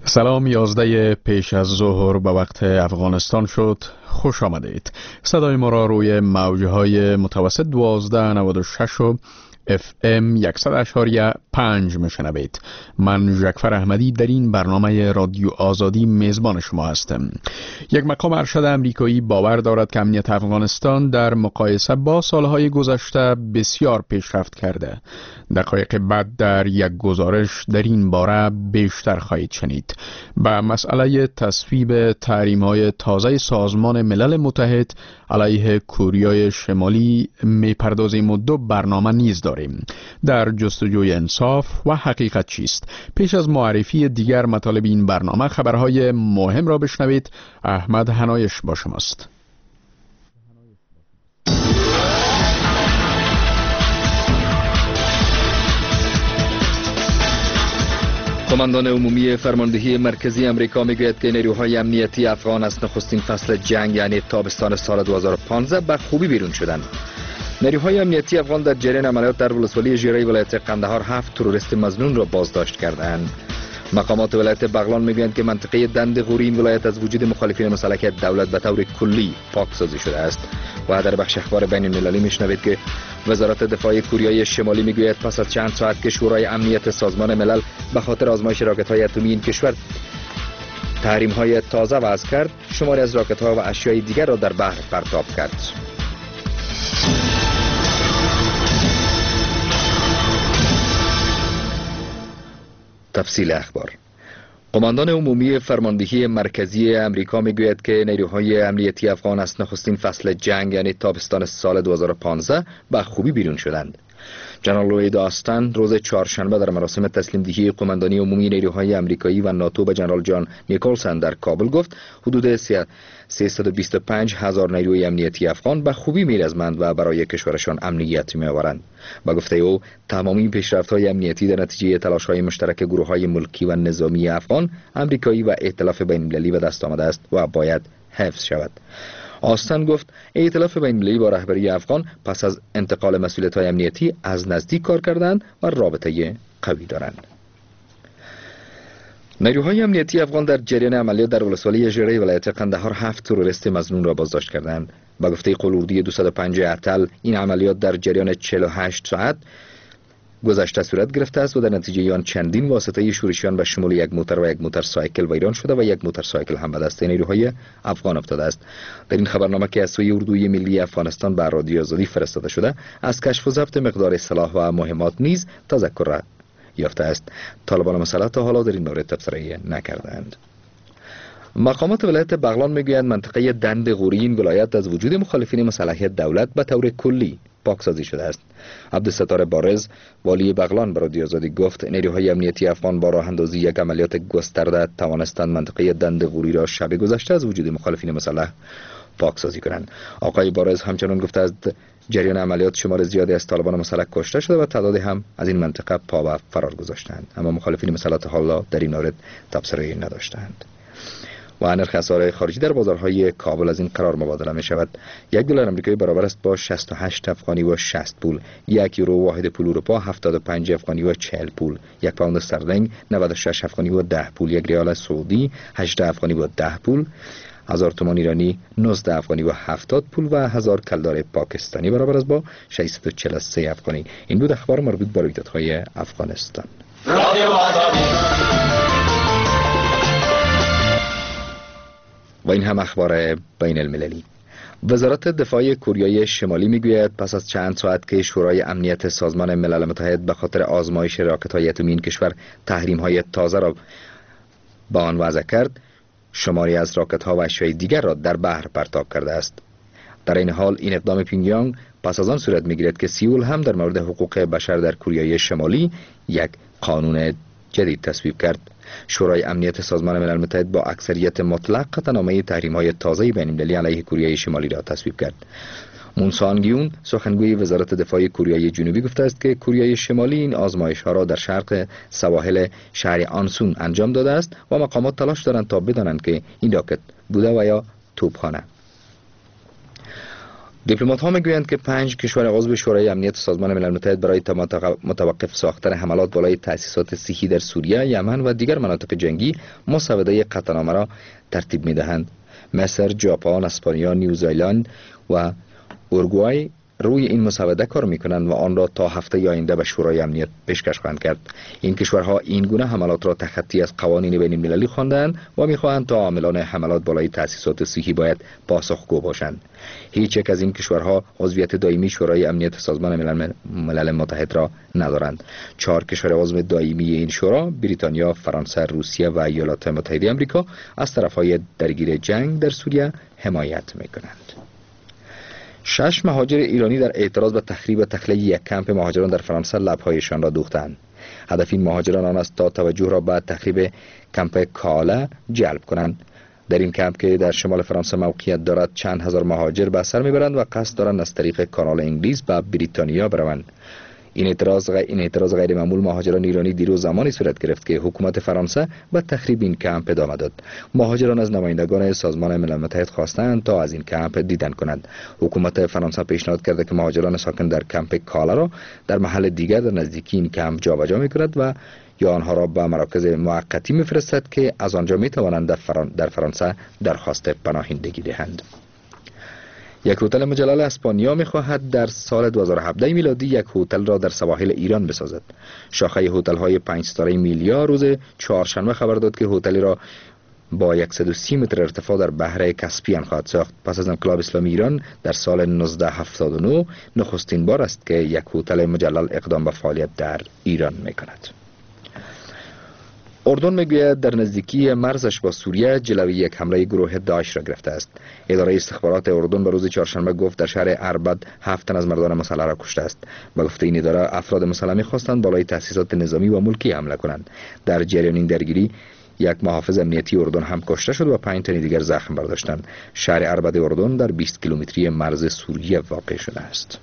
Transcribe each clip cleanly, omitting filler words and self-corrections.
سلام، 11 پیش از ظهر به وقت افغانستان شد. خوش آمدید. صدای ما را روی موجهای متوسط 1296 و FM 100.5 میشنوید. من ژکفر احمدی در این برنامه رادیو آزادی میزبان شما هستم. یک مقام ارشد امریکایی باور دارد که امنیت افغانستان در مقایسه با سالهای گذشته بسیار پیشرفت کرده. دقایق بعد در یک گزارش در این باره بیشتر خواهید شنید. به مسئله تصویب تحریم‌های تازه سازمان ملل متحد علیه کره شمالی میپردازیم و دو برنامه نیز داریم. در جستجوی انصاف و حقیقت چیست. پیش از معرفی دیگر مطالب این برنامه خبرهای مهم را بشنوید. احمد حنایش با شماست. قماندان عمومی فرماندهی مرکزی امریکا میگوید که نیروهای امنیتی افغان از نخستین فصل جنگ یعنی تابستان سال 2015 به خوبی بیرون شدند. نیروهای امنیتی افغان در جریان عملیات در ولسوالی ژیره ولایت قندهار 7 تروریست مظنون را بازداشت کردند. مقامات ولایت بغلان میگویند که منطقه دند غوری این ولایت از وجود مخالفین مسلح دولت به طور کلی پاکسازی شده است. و در بخش اخبار بین المللی میشنوید که وزارت دفاع کره شمالی میگوید پس از چند ساعت که شورای امنیت سازمان ملل به خاطر آزمایش راکت‌های اتمی این کشور تحریم‌های تازه وضع کرد، شماری از راکت‌ها و اشیاء دیگر را در بحر پرتاب کرد. تفصیل اخبار. قماندان عمومی فرماندهی مرکزی امریکا میگوید که نیروهای امنیتی افغان از نخستین فصل جنگ یعنی تابستان سال 2015 به خوبی بیرون شدند. جنرال لوید آستن روز چهارشنبه در مراسم تسلیم دهی قماندانی عمومی نیروهای امریکایی و ناتو به جنرال جان نیکلسن در کابل گفت حدود 325,000 نیروی امنیتی افغان به خوبی میرزمند و برای کشورشان امنیت میآورند. با گفته او تمامی پیشرفت‌های امنیتی در نتیجه تلاش‌های مشترک گروه‌های ملکی و نظامی افغان، امریکایی و ائتلاف بین‌المللی به دست آمده است و باید حفظ شود. آستن گفت ائتلاف بین‌المللی با رهبری افغان پس از انتقال مسئولیت‌های امنیتی از نزدیک کار کردند و رابطه قوی دارند. نیروهای امنیتی افغان در جریان عملیات در ولسوالی ژیره ولایت قندهار 7 تروریست مظنون را بازداشت کردند. با گفته قلوردی 205 اتل این عملیات در جریان 48 ساعت گذشته صورت گرفته است و در نتیجه آن چندین واسطه شورشیان به شمول یک موتر و یک موتورسایکل ویران شده و یک موتورسایکل هم به دست نیروهای افغان افتاده است. در این خبرنامه که از سوی اردوی ملی افغانستان به رادیو آزادی فرستاده شده از کشف و ضبط مقدار سلاح و مهمات نیز تذکر یافته است. طالبان مسلح تا حالا در این مورد تبصره نکردند. مقامات ولایت بغلان میگویند منطقه دند غوری این ولایت از وجود مخالفین مسلح دولت به طور کلی پاکسازی شده است. عبدالستار بارز والی بغلان به رادیو آزادی گفت نیروهای امنیتی افغان با راه اندازی یک عملیات گسترده توانستند منطقه دند غوری را شب گذشته از وجود مخالفین مسلح پاکسازی کنند. آقای بارز همچنان گفته از جریان عملیات شمار زیادی از طالبان مسلح کشته شده و تعدادی هم از این منطقه پا به فرار گذاشتند، اما مخالفین مسلح تا حالا در این مورد تبصره نداشتند. و نرخ اسعار خارجی در بازارهای کابل از این قرار مبادله می شود. $1 آمریکایی برابر است با 68 افغانی و 60 پول. 1 یورو واحد پول اروپا 75 افغانی و 40 پول. 1 پوند استرلینگ 96 افغانی و 10 پول. 1 ریال سعودی 18 افغانی و 10 پول. 1000 تومان ایرانی 19 افغانی و 70 پول و 1000 کلدار پاکستانی برابر است با 643 افغانی. این بود اخبار مربوط به رویدادهای افغانستان. و این هم اخبار بین المللی. وزارت دفاع کره شمالی میگوید پس از چند ساعت که شورای امنیت سازمان ملل متحد به خاطر آزمایش راکت‌های اتمی این کشور تحریم‌های تازه را به آن وضع کرد، شماری از راکت‌ها و اشیاء دیگر را در بحر پرتاب کرده است. در این حال این اقدام پیونگیانگ پس از آن صورت میگیرد که سئول هم در مورد حقوق بشر در کره شمالی یک قانون جدید تصویب کرد. شورای امنیت سازمان ملل متحد با اکثریت مطلق قطعنامه تحریم‌های تازه بین‌المللی علیه کره شمالی را تصویب کرد. مون سان گیون سخنگوی وزارت دفاع کره جنوبی گفته است که کره شمالی این آزمایش‌ها را در شرق سواحل شهر آنسون انجام داده است و مقامات تلاش دارند تا بدانند که این راکت بوده و یا توپخانه. دیپلمات ها میگویند که 5 کشور عضو شورای امنیت سازمان ملل متحد برای متوقف ساختن حملات بالای تأسیسات صحی در سوریه، یمن و دیگر مناطق جنگی مسوده قطعنامه را ترتیب میدهند. مصر، ژاپن، اسپانیا، نیوزیلند و اورگوئه روی این مسوده کار میکنند و آن را تا هفته آینده به شورای امنیت پیشکش خواهند کرد. این کشورها این گونه حملات را تخطی از قوانین بین المللی خواندند و میخواهند تا عاملان حملات بالای تأسیسات صحی باید پاسخگو باشند. هیچ یک از این کشورها عضویت دائمی شورای امنیت سازمان ملل متحد را ندارند. 4 کشور عضو دائمی این شورا، بریتانیا، فرانسه، روسیه و ایالات متحده آمریکا، از طرفهای درگیر جنگ در سوریه حمایت میکنند. 6 مهاجر ایرانی در اعتراض به تخریب و تخلیه یک کمپ مهاجران در فرانسه لب‌هایشان را دوختند. هدف این مهاجران آن است تا توجه را به تخریب کمپ کالا جلب کنند. در این کمپ که در شمال فرانسه موقعیت دارد چند هزار مهاجر به سر میبرند و قصد دارند از طریق کانال انگلیس به بریتانیا بروند. این اعتراض غیر معمول مهاجران ایرانی دیروز زمانی صورت گرفت که حکومت فرانسه به تخریب این کمپ ادامه داد. مهاجران از نمایندگان سازمان ملل متحد خواستند تا از این کمپ دیدن کنند. حکومت فرانسه پیشنهاد کرده که مهاجران ساکن در کمپ کالا را در محل دیگر در نزدیکی این کمپ جابجا می‌کند و یا آنها را به مراکز موقتی می‌فرستد که از آنجا می‌توانند در فرانسه درخواست پناهندگی دهند. یک هتل مجلل اسپانیا می‌خواهد در سال 2017 میلادی یک هتل را در سواحل ایران بسازد. شاخه هتل‌های 5 ستاره میلیا روز چهارشنبه خبر داد که هتلی را با 130 متر ارتفاع در بحر کاسپیان خواهد ساخت. پس از انقلاب اسلامی ایران در سال 1979 نخستین بار است که یک هتل مجلل اقدام به فعالیت در ایران می‌کند. اردن میگوید در نزدیکی مرزش با سوریه جلوی یک حمله گروه داعش را گرفته است. اداره استخبارات اردن به روز چهارشنبه گفت در شهر اربد 7 تن از مردان مسلح را کشته است. به گفته این اداره افراد مسلح می‌خواستند بالای تأسیسات نظامی و ملکی حمله کنند. در جریان این درگیری یک محافظ امنیتی اردن هم کشته شد و 5 تن دیگر زخم برداشتند. شهر اربد اردن در 20 کیلومتری مرز سوریه واقع شده است.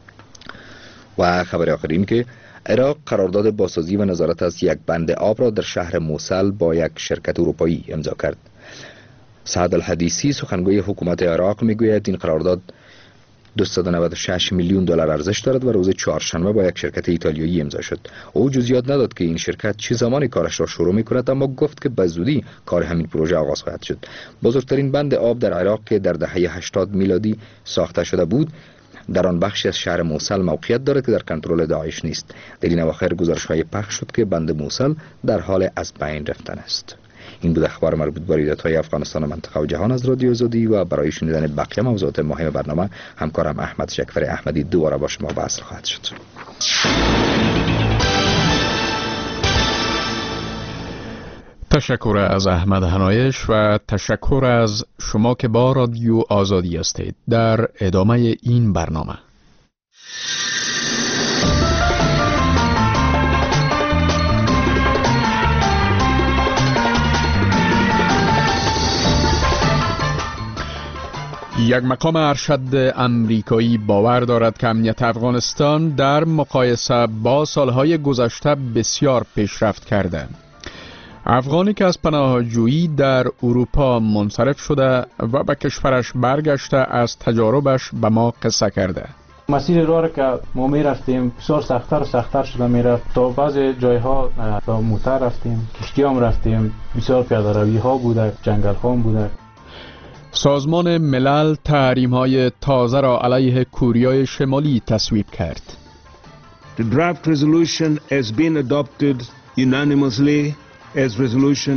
و خبر آخر این که عراق قرارداد بازسازی و نظارت از یک بند آب را در شهر موصل با یک شرکت اروپایی امضا کرد. سعد الحدیثی سخنگوی حکومت عراق میگوید این قرارداد 296 میلیون دلار ارزش دارد و روز چهارشنبه با یک شرکت ایتالیایی امضا شد. او جزئیات نداد که این شرکت چه زمانی کارش را شروع می‌کند، اما گفت که به زودی کار همین پروژه آغاز خواهد شد. بزرگترین بند آب در عراق که در دهه 80 میلادی ساخته شده بود در آن بخشی از شهر موصل موقعیت دارد که در کنترل داعش نیست. در این اواخر گزارش‌های پخش شد که بند موصل در حال از بین رفتن است. این بود اخبار مربوط به رویدادهای افغانستان و منطقه و جهان از رادیو آزادی و برای شنیدن بقیه موضوعات مهم برنامه همکارم احمد شکفر احمدی دوباره با شما وصل خواهد شد. تشکر از احمد هنایش و تشکر از شما که با رادیو آزادی هستید. در ادامه این برنامه یک مقام ارشد امریکایی باور دارد که امنیت افغانستان در مقایسه با سالهای گذشته بسیار پیشرفت کرده. افغانی که از پناهجویی در اروپا منصرف شده و به کشورش برگشته از تجاربش به ما قصه کرده. مسیر راه که ما می رفتیم بسیار سخت‌تر و سخت‌تر شده می رفت. تا بعضی جایها با موتر رفتیم، کشتی هم رفتیم، بسیار پیاده روی ها بوده، جنگل ها هم بوده. سازمان ملل تحریم‌های تازه را علیه کوریای شمالی تصویب کرد. The draft resolution has been adopted unanimously as resolution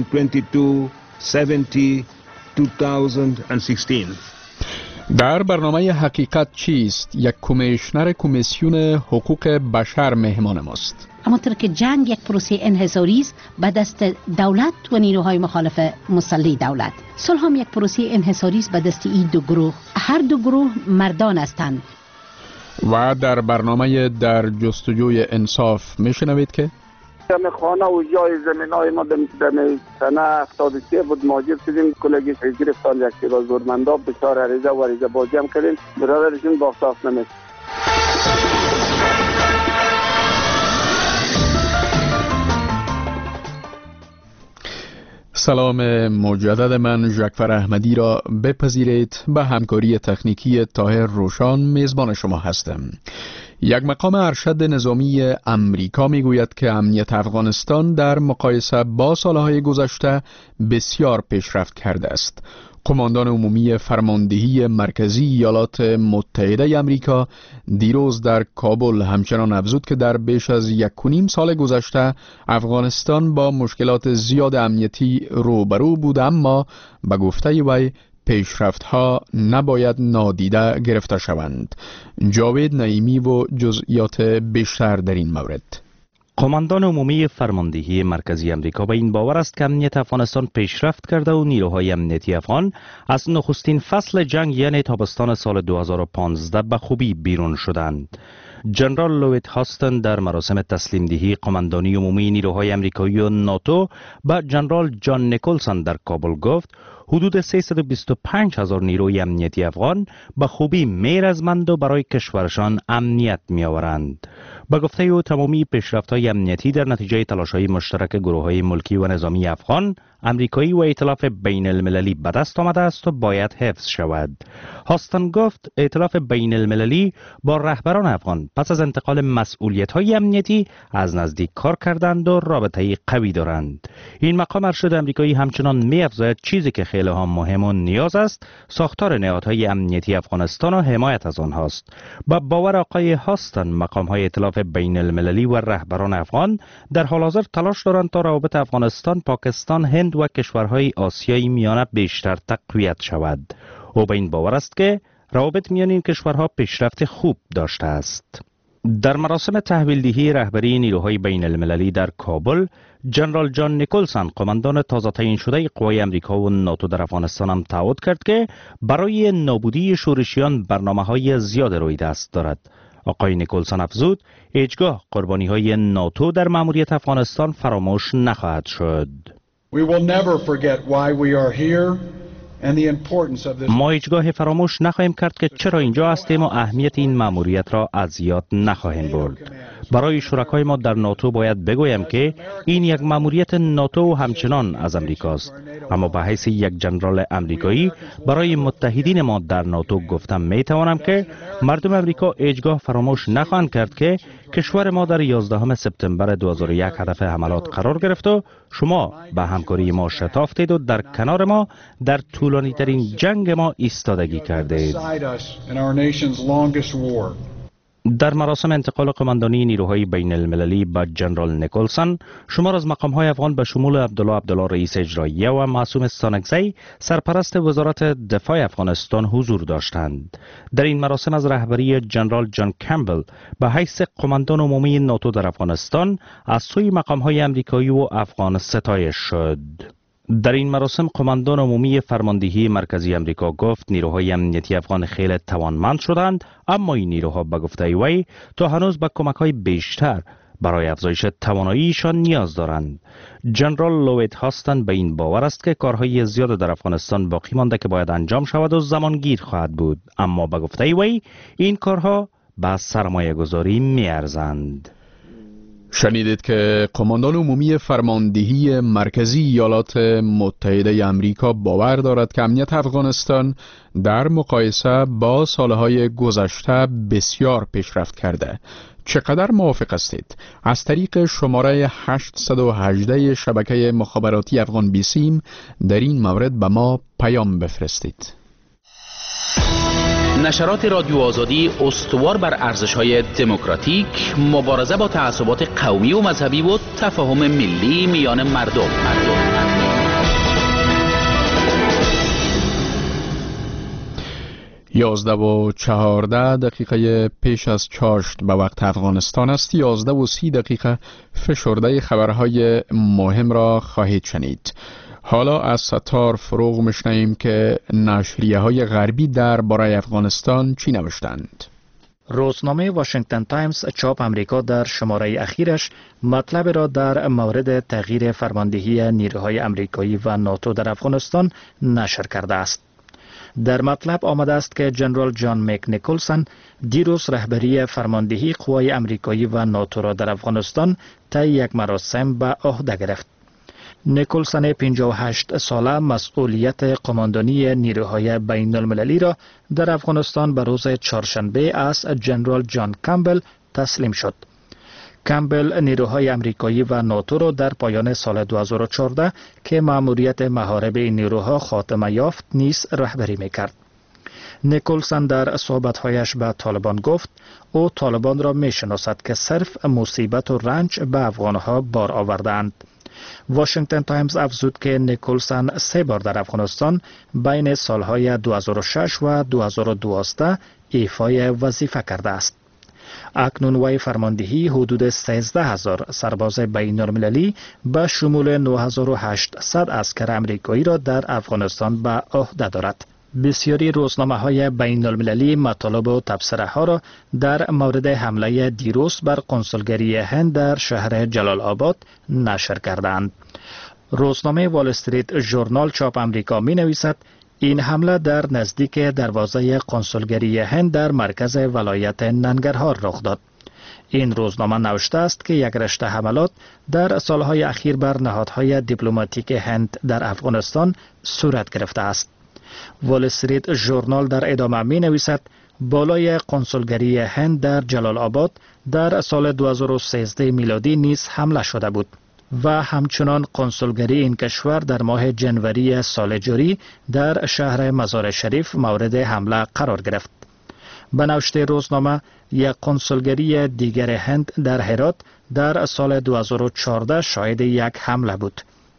2270/2016. در برنامه حقیقت چیست؟ یک کمیشنر کمیسیون حقوق بشر مهمان ماست. همانطور که جنگ یک پروسه انحصاری است به دست دولت و نیروهای مخالف مسلح دولت، صلح هم یک پروسه انحصاری است به دست این دو گروه. هر دو گروه مردان هستند. و در برنامه در جستجوی انصاف میشنوید که همه خانه و جای زمینای ما در سنه 73 بود مهاجر شدیم. کلگی گرفتان یک سیگار زورمندا بسیار عریضه و عریضه بازی هم کردیم. برادرشون باختاف نمید. سلام مجدد من ژکفر احمدی را بپذیرید. به همکاری تکنیکی طاهر روشان میزبان شما هستم. یک مقام ارشد نظامی امریکا میگوید که امنیت افغانستان در مقایسه با سالهای گذشته بسیار پیشرفت کرده است. قماندان عمومی فرماندهی مرکزی ایالات متحده امریکا دیروز در کابل همچنان افزود که در بیش از 1.5 سال گذشته افغانستان با مشکلات زیاد امنیتی روبرو بود، اما به گفته وی پیشرفت‌ها نباید نادیده گرفته شوند. جاوید نعیمی و جزئیات بیشتر در این مورد. قماندان عمومی فرماندهی مرکزی امریکا به این باور است که امنیت افغانستان پیشرفت کرده و نیروهای امنیتی افغان از نخستین فصل جنگ یعنی تابستان سال 2015 به خوبی بیرون شدند. جنرال لوید هاستن در مراسم تسلیم دهی قماندانی عمومی نیروهای امریکایی و ناتو به جنرال جان نیکلسون در کابل گفت حدود 325,000 نیروی امنیتی افغان به خوبی میرزمند و برای کشورشان امنیت میآورند. به گفته او تمامی پیشرفت‌های امنیتی در نتیجه تلاش‌های مشترک گروه‌های ملکی و نظامی افغان، امریکایی و ائتلاف بین المللی به دست آمده است و باید حفظ شود. هاستن گفت ائتلاف بین المللی با رهبران افغان پس از انتقال مسئولیت‌های امنیتی از نزدیک کار کردند و رابطه‌ای قوی دارند. این مقام ارشد امریکایی همچنان می‌افزاید چیزی که خیلی هم مهم و نیاز است ساختار نهادهای امنیتی افغانستان و حمایت از آنهاست. با باور آقای هاستن مقام‌های ائتلاف بین المللی و رهبران افغان در حال حاضر تلاش دارند تا روابط افغانستان، پاکستان، هند و کشورهای آسیای میانه بیشتر تقویت شود. او به این باور است که روابط میان این کشورها پیشرفت خوب داشته است. در مراسم تحویلدهی رهبری نیروهای بین المللی در کابل، جنرال جان نیکلسون قماندان تازه تعیین شده قوای امریکا و ناتو در افغانستان هم تعهد کرد که برای نابودی شورشیان برنامه‌های زیاد روی دست دارد. آقای نیکلسون افزود هیچگاه قربانی‌های ناتو در مأموریت افغانستان فراموش نخواهد شد. ما هیچگاه فراموش نخواهیم کرد که چرا اینجا هستیم و اهمیت این مأموریت را از یاد نخواهیم برد. برای شرکای ما در ناتو باید بگویم که این یک مأموریت ناتو همچنان از امریکاست، اما به حیث یک جنرال امریکایی برای متحدین ما در ناتو گفتم می توانم که مردم امریکا هیچگاه فراموش نخواهند کرد که کشور ما در 11 سپتامبر 2001 هدف حملات قرار گرفت و شما به همکاری ما شتافتید و در کنار ما در طولانی ترین جنگ ما ایستادگی کردید. در مراسم انتقال قماندانی نیروهای بین المللی به جنرال نیکلسون، شمار از مقام‌های افغان به شمول عبدالله رئیس اجراییه و معصوم ستانکزی سرپرست وزارت دفاع افغانستان حضور داشتند. در این مراسم از رهبری جنرال جان کمبل به حیث قماندان عمومی ناتو در افغانستان از سوی مقام‌های امریکایی و افغان ستایش شد. در این مراسم قماندان عمومی فرماندهی مرکزی امریکا گفت نیروهای امنیتی افغان خیلی توانمند شدند، اما این نیروها به گفته وی تا هنوز به کمک‌های بیشتر برای افزایش تواناییشان نیاز دارند. جنرال لوید هاستن به این باور است که کارهای زیاد در افغانستان باقی مانده که باید انجام شود و زمانگیر خواهد بود، اما به گفته وی این کارها به سرمایه گذاری می‌ارزند. شنیدید که قماندان عمومی فرماندهی مرکزی ایالات متحده امریکا باور دارد که امنیت افغانستان در مقایسه با سالهای گذشته بسیار پیشرفت کرده. چقدر موافق هستید؟ از طریق شماره 818 شبکه مخابراتی افغان بیسیم در این مورد به ما پیام بفرستید. نشرات رادیو آزادی استوار بر ارزش‌های دموکراتیک، مبارزه با تعصبات قومی و مذهبی و تفاهم ملی میان مردم. 11:14 پیش از چاشت به وقت افغانستان است. 11:30 فشرده خبرهای مهم را خواهید شنید. حالا از ستار فروغ میشنویم که نشریه های غربی درباره افغانستان چی نوشتند. روزنامه واشنگتن تایمز چاپ امریکا در شماره اخیرش مطلب را در مورد تغییر فرماندهی نیروهای امریکایی و ناتو در افغانستان نشر کرده است. در مطلب آمده است که جنرال جان مک نیکلسون دیروز رهبری فرماندهی قوای امریکایی و ناتو را در افغانستان طی یک مراسم به عهده گرفت. نیکولسن 58 ساله مسئولیت قماندانی نیروهای بین المللی را در افغانستان به روز چهارشنبه از جنرال جان کامبل تسلیم شد. کامبل نیروهای امریکایی و ناتو را در پایان سال 2014 که مأموریت محارب این نیروها خاتمه یافت نیز رهبری می‌کرد. نیکولسن در صحبت‌هایش به طالبان گفت او طالبان را می‌شناسد که صرف مصیبت و رنج به افغانها بار آوردند. واشنگتن تایمز افزود که نیکولسن 3 بار در افغانستان بین سالهای 2006 و 2012 ایفای وظیفه کرده است. اکنون وی فرماندهی حدود 13,000 سرباز بین المللی به شمول 9,800 عسکر امریکایی را در افغانستان به عهده دارد. بسیاری روزنامه‌های بین المللی مطالب و تبصره ها را در مورد حمله دیروز بر کنسولگری هند در شهر جلال آباد نشر کردند. روزنامه وال استریت ژورنال چاپ امریکا می نویسد این حمله در نزدیک دروازه کنسولگری هند در مرکز ولایت ننگرهار رخ داد. این روزنامه نوشته است که یک رشته حملات در سالهای اخیر بر نهادهای دیپلماتیک هند در افغانستان صورت گرفته است. وال استریت ژورنال در ادامه می نویسد بالای کنسولگری هند در جلال آباد در سال 2013 میلادی نیز حمله شده بود و همچنان کنسولگری این کشور در ماه جنوری سال جاری در شهر مزار شریف مورد حمله قرار گرفت. به نوشته روزنامه یک کنسولگری دیگر هند در هرات در سال 2014 شاهد یک حمله بود.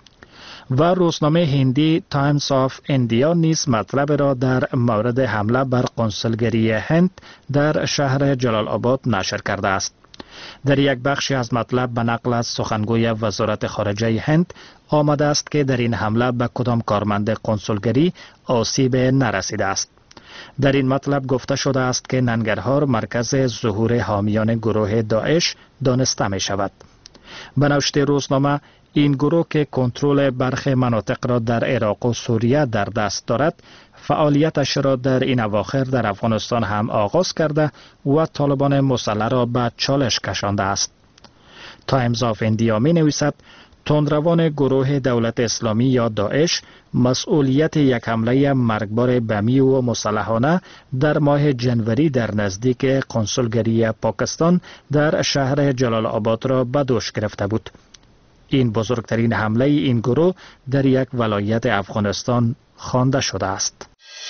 و روزنامه هندی تایمز آف اندیا نیز مطلب را در مورد حمله بر کنسولگری هند در شهر جلال آباد نشر کرده است. در یک بخشی از مطلب به نقل از سخنگوی وزارت خارجه هند آمده است که در این حمله به کدام کارمند کنسولگری آسیب نرسیده است. در این مطلب گفته شده است که ننگرهار مرکز ظهور حامیان گروه داعش دانسته می شود. به نوشته روزنامه این گروه که کنترل برخی مناطق را در عراق و سوریه در دست دارد، فعالیتش را در این اواخر در افغانستان هم آغاز کرده و طالبان مسلح را به چالش کشانده است. تایمز آف اندیا می نویسد تندروان گروه دولت اسلامی یا داعش مسئولیت یک حمله مرگبار بمی و مسلحانه در ماه جنوری در نزدیک کنسولگری پاکستان در شهر جلال آباد را به دوش گرفته بود. این بزرگترین حمله این گروه در یک ولایت افغانستان خوانده شده است.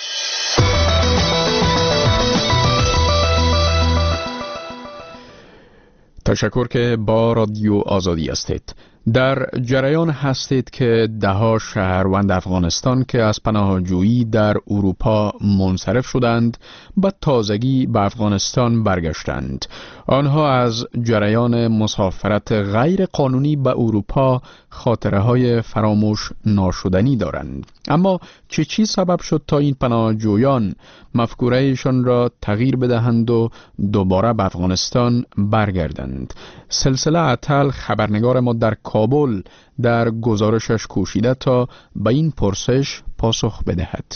تشکر که با رادیو آزادی هستید. در جریان هستید که ده‌ها شهروند افغانستان که از پناهجویی در اروپا منصرف شدند به تازگی به افغانستان برگشتند. آنها از جریان مسافرت غیر قانونی به اروپا خاطره‌های فراموش ناشدنی دارند. اما چی سبب شد تا این پناهجویان مفکوره‌شان را تغییر بدهند و دوباره به افغانستان برگردند؟ سلسله عطل خبرنگار ما در کابل در گزارشش کوشیده تا به این پرسش پاسخ بدهد.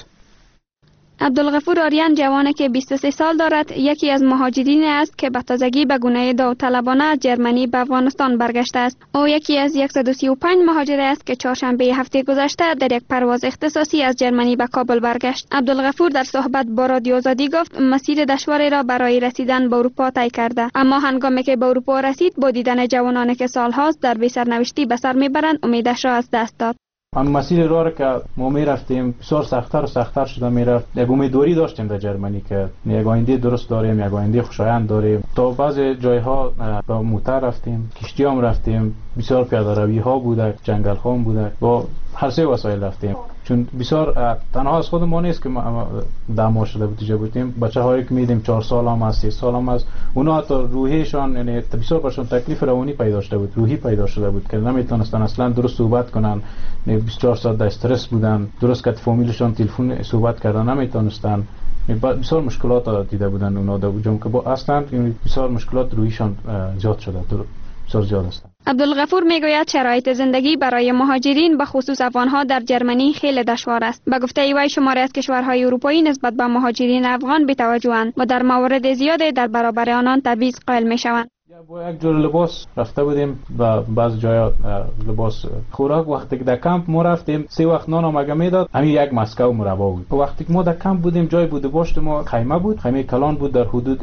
عبدالغفور آریان جوانی که 23 سال دارد یکی از مهاجرین است که به تازگی به گونه داوطلبانه از جرمنی به افغانستان برگشته است. او یکی از 135 مهاجر است که چهارشنبه هفته گذشته در یک پرواز اختصاصی از جرمنی به کابل برگشت. عبدالغفور در صحبت با رادیو آزادی گفت مسیر دشواری را برای رسیدن به اروپا طی کرده، اما هنگامی که به اروپا رسید با دیدن جوانانی که سالهاست در بی سرنوشتی به سر میبرند امیدش را از دست داد. هم مسیر راه که ما میرفتیم بسیار سخت‌تر شده میرفت. یک امیدواری داشتیم در جرمنی که یک آینده درست داریم، یک آینده خوشایند داریم. تا بعضی جایها با موتر رفتیم، کشتی هم رفتیم، بسیار پیاده روی ها بوده، جنگل ها هم بوده، با هر سه وسایل رفتیم. چون بسیار تنها از خودمون نیست که دعوا شده بودیم، بچه‌هایی که میدیم 4 سال هم است، 3 سال هم است، اونا حتی روحیشان یعنی بسیار برشون تکلیف روانی پیدا شده بود، روحی پیدا شده بود که نمیتونستن اصلا درست صحبت کنن، 24 ساعت در استرس بودن، درست که فامیلشان تلفن صحبت کردن نمیتونستن، بسیار مشکلات دیده بودن اونا در اونجا که با اصلا بسیار مشکلات روحیشان زیاد شده، بسیار زیاد است. عبدالغفور میگوید شرایط زندگی برای مهاجرین به خصوص افغانها در جرمنی خیلی دشوار است. به گفته وی شماری از کشورهای اروپایی نسبت به مهاجرین افغان بی‌توجه‌اند و در موارد زیادی در برابر آنان تبعیض قائل می‌شوند. با یک جور لباس رفته بودیم و بعض جایا لباس خوراک. وقتی که در کمپ ما رفتیم 3 وقت نان آمگه میداد، همین یک مسکو مربا بود. وقتی که ما در کمپ بودیم جای بود پشت ما خیمه بود، خیمه کلان بود، در حدود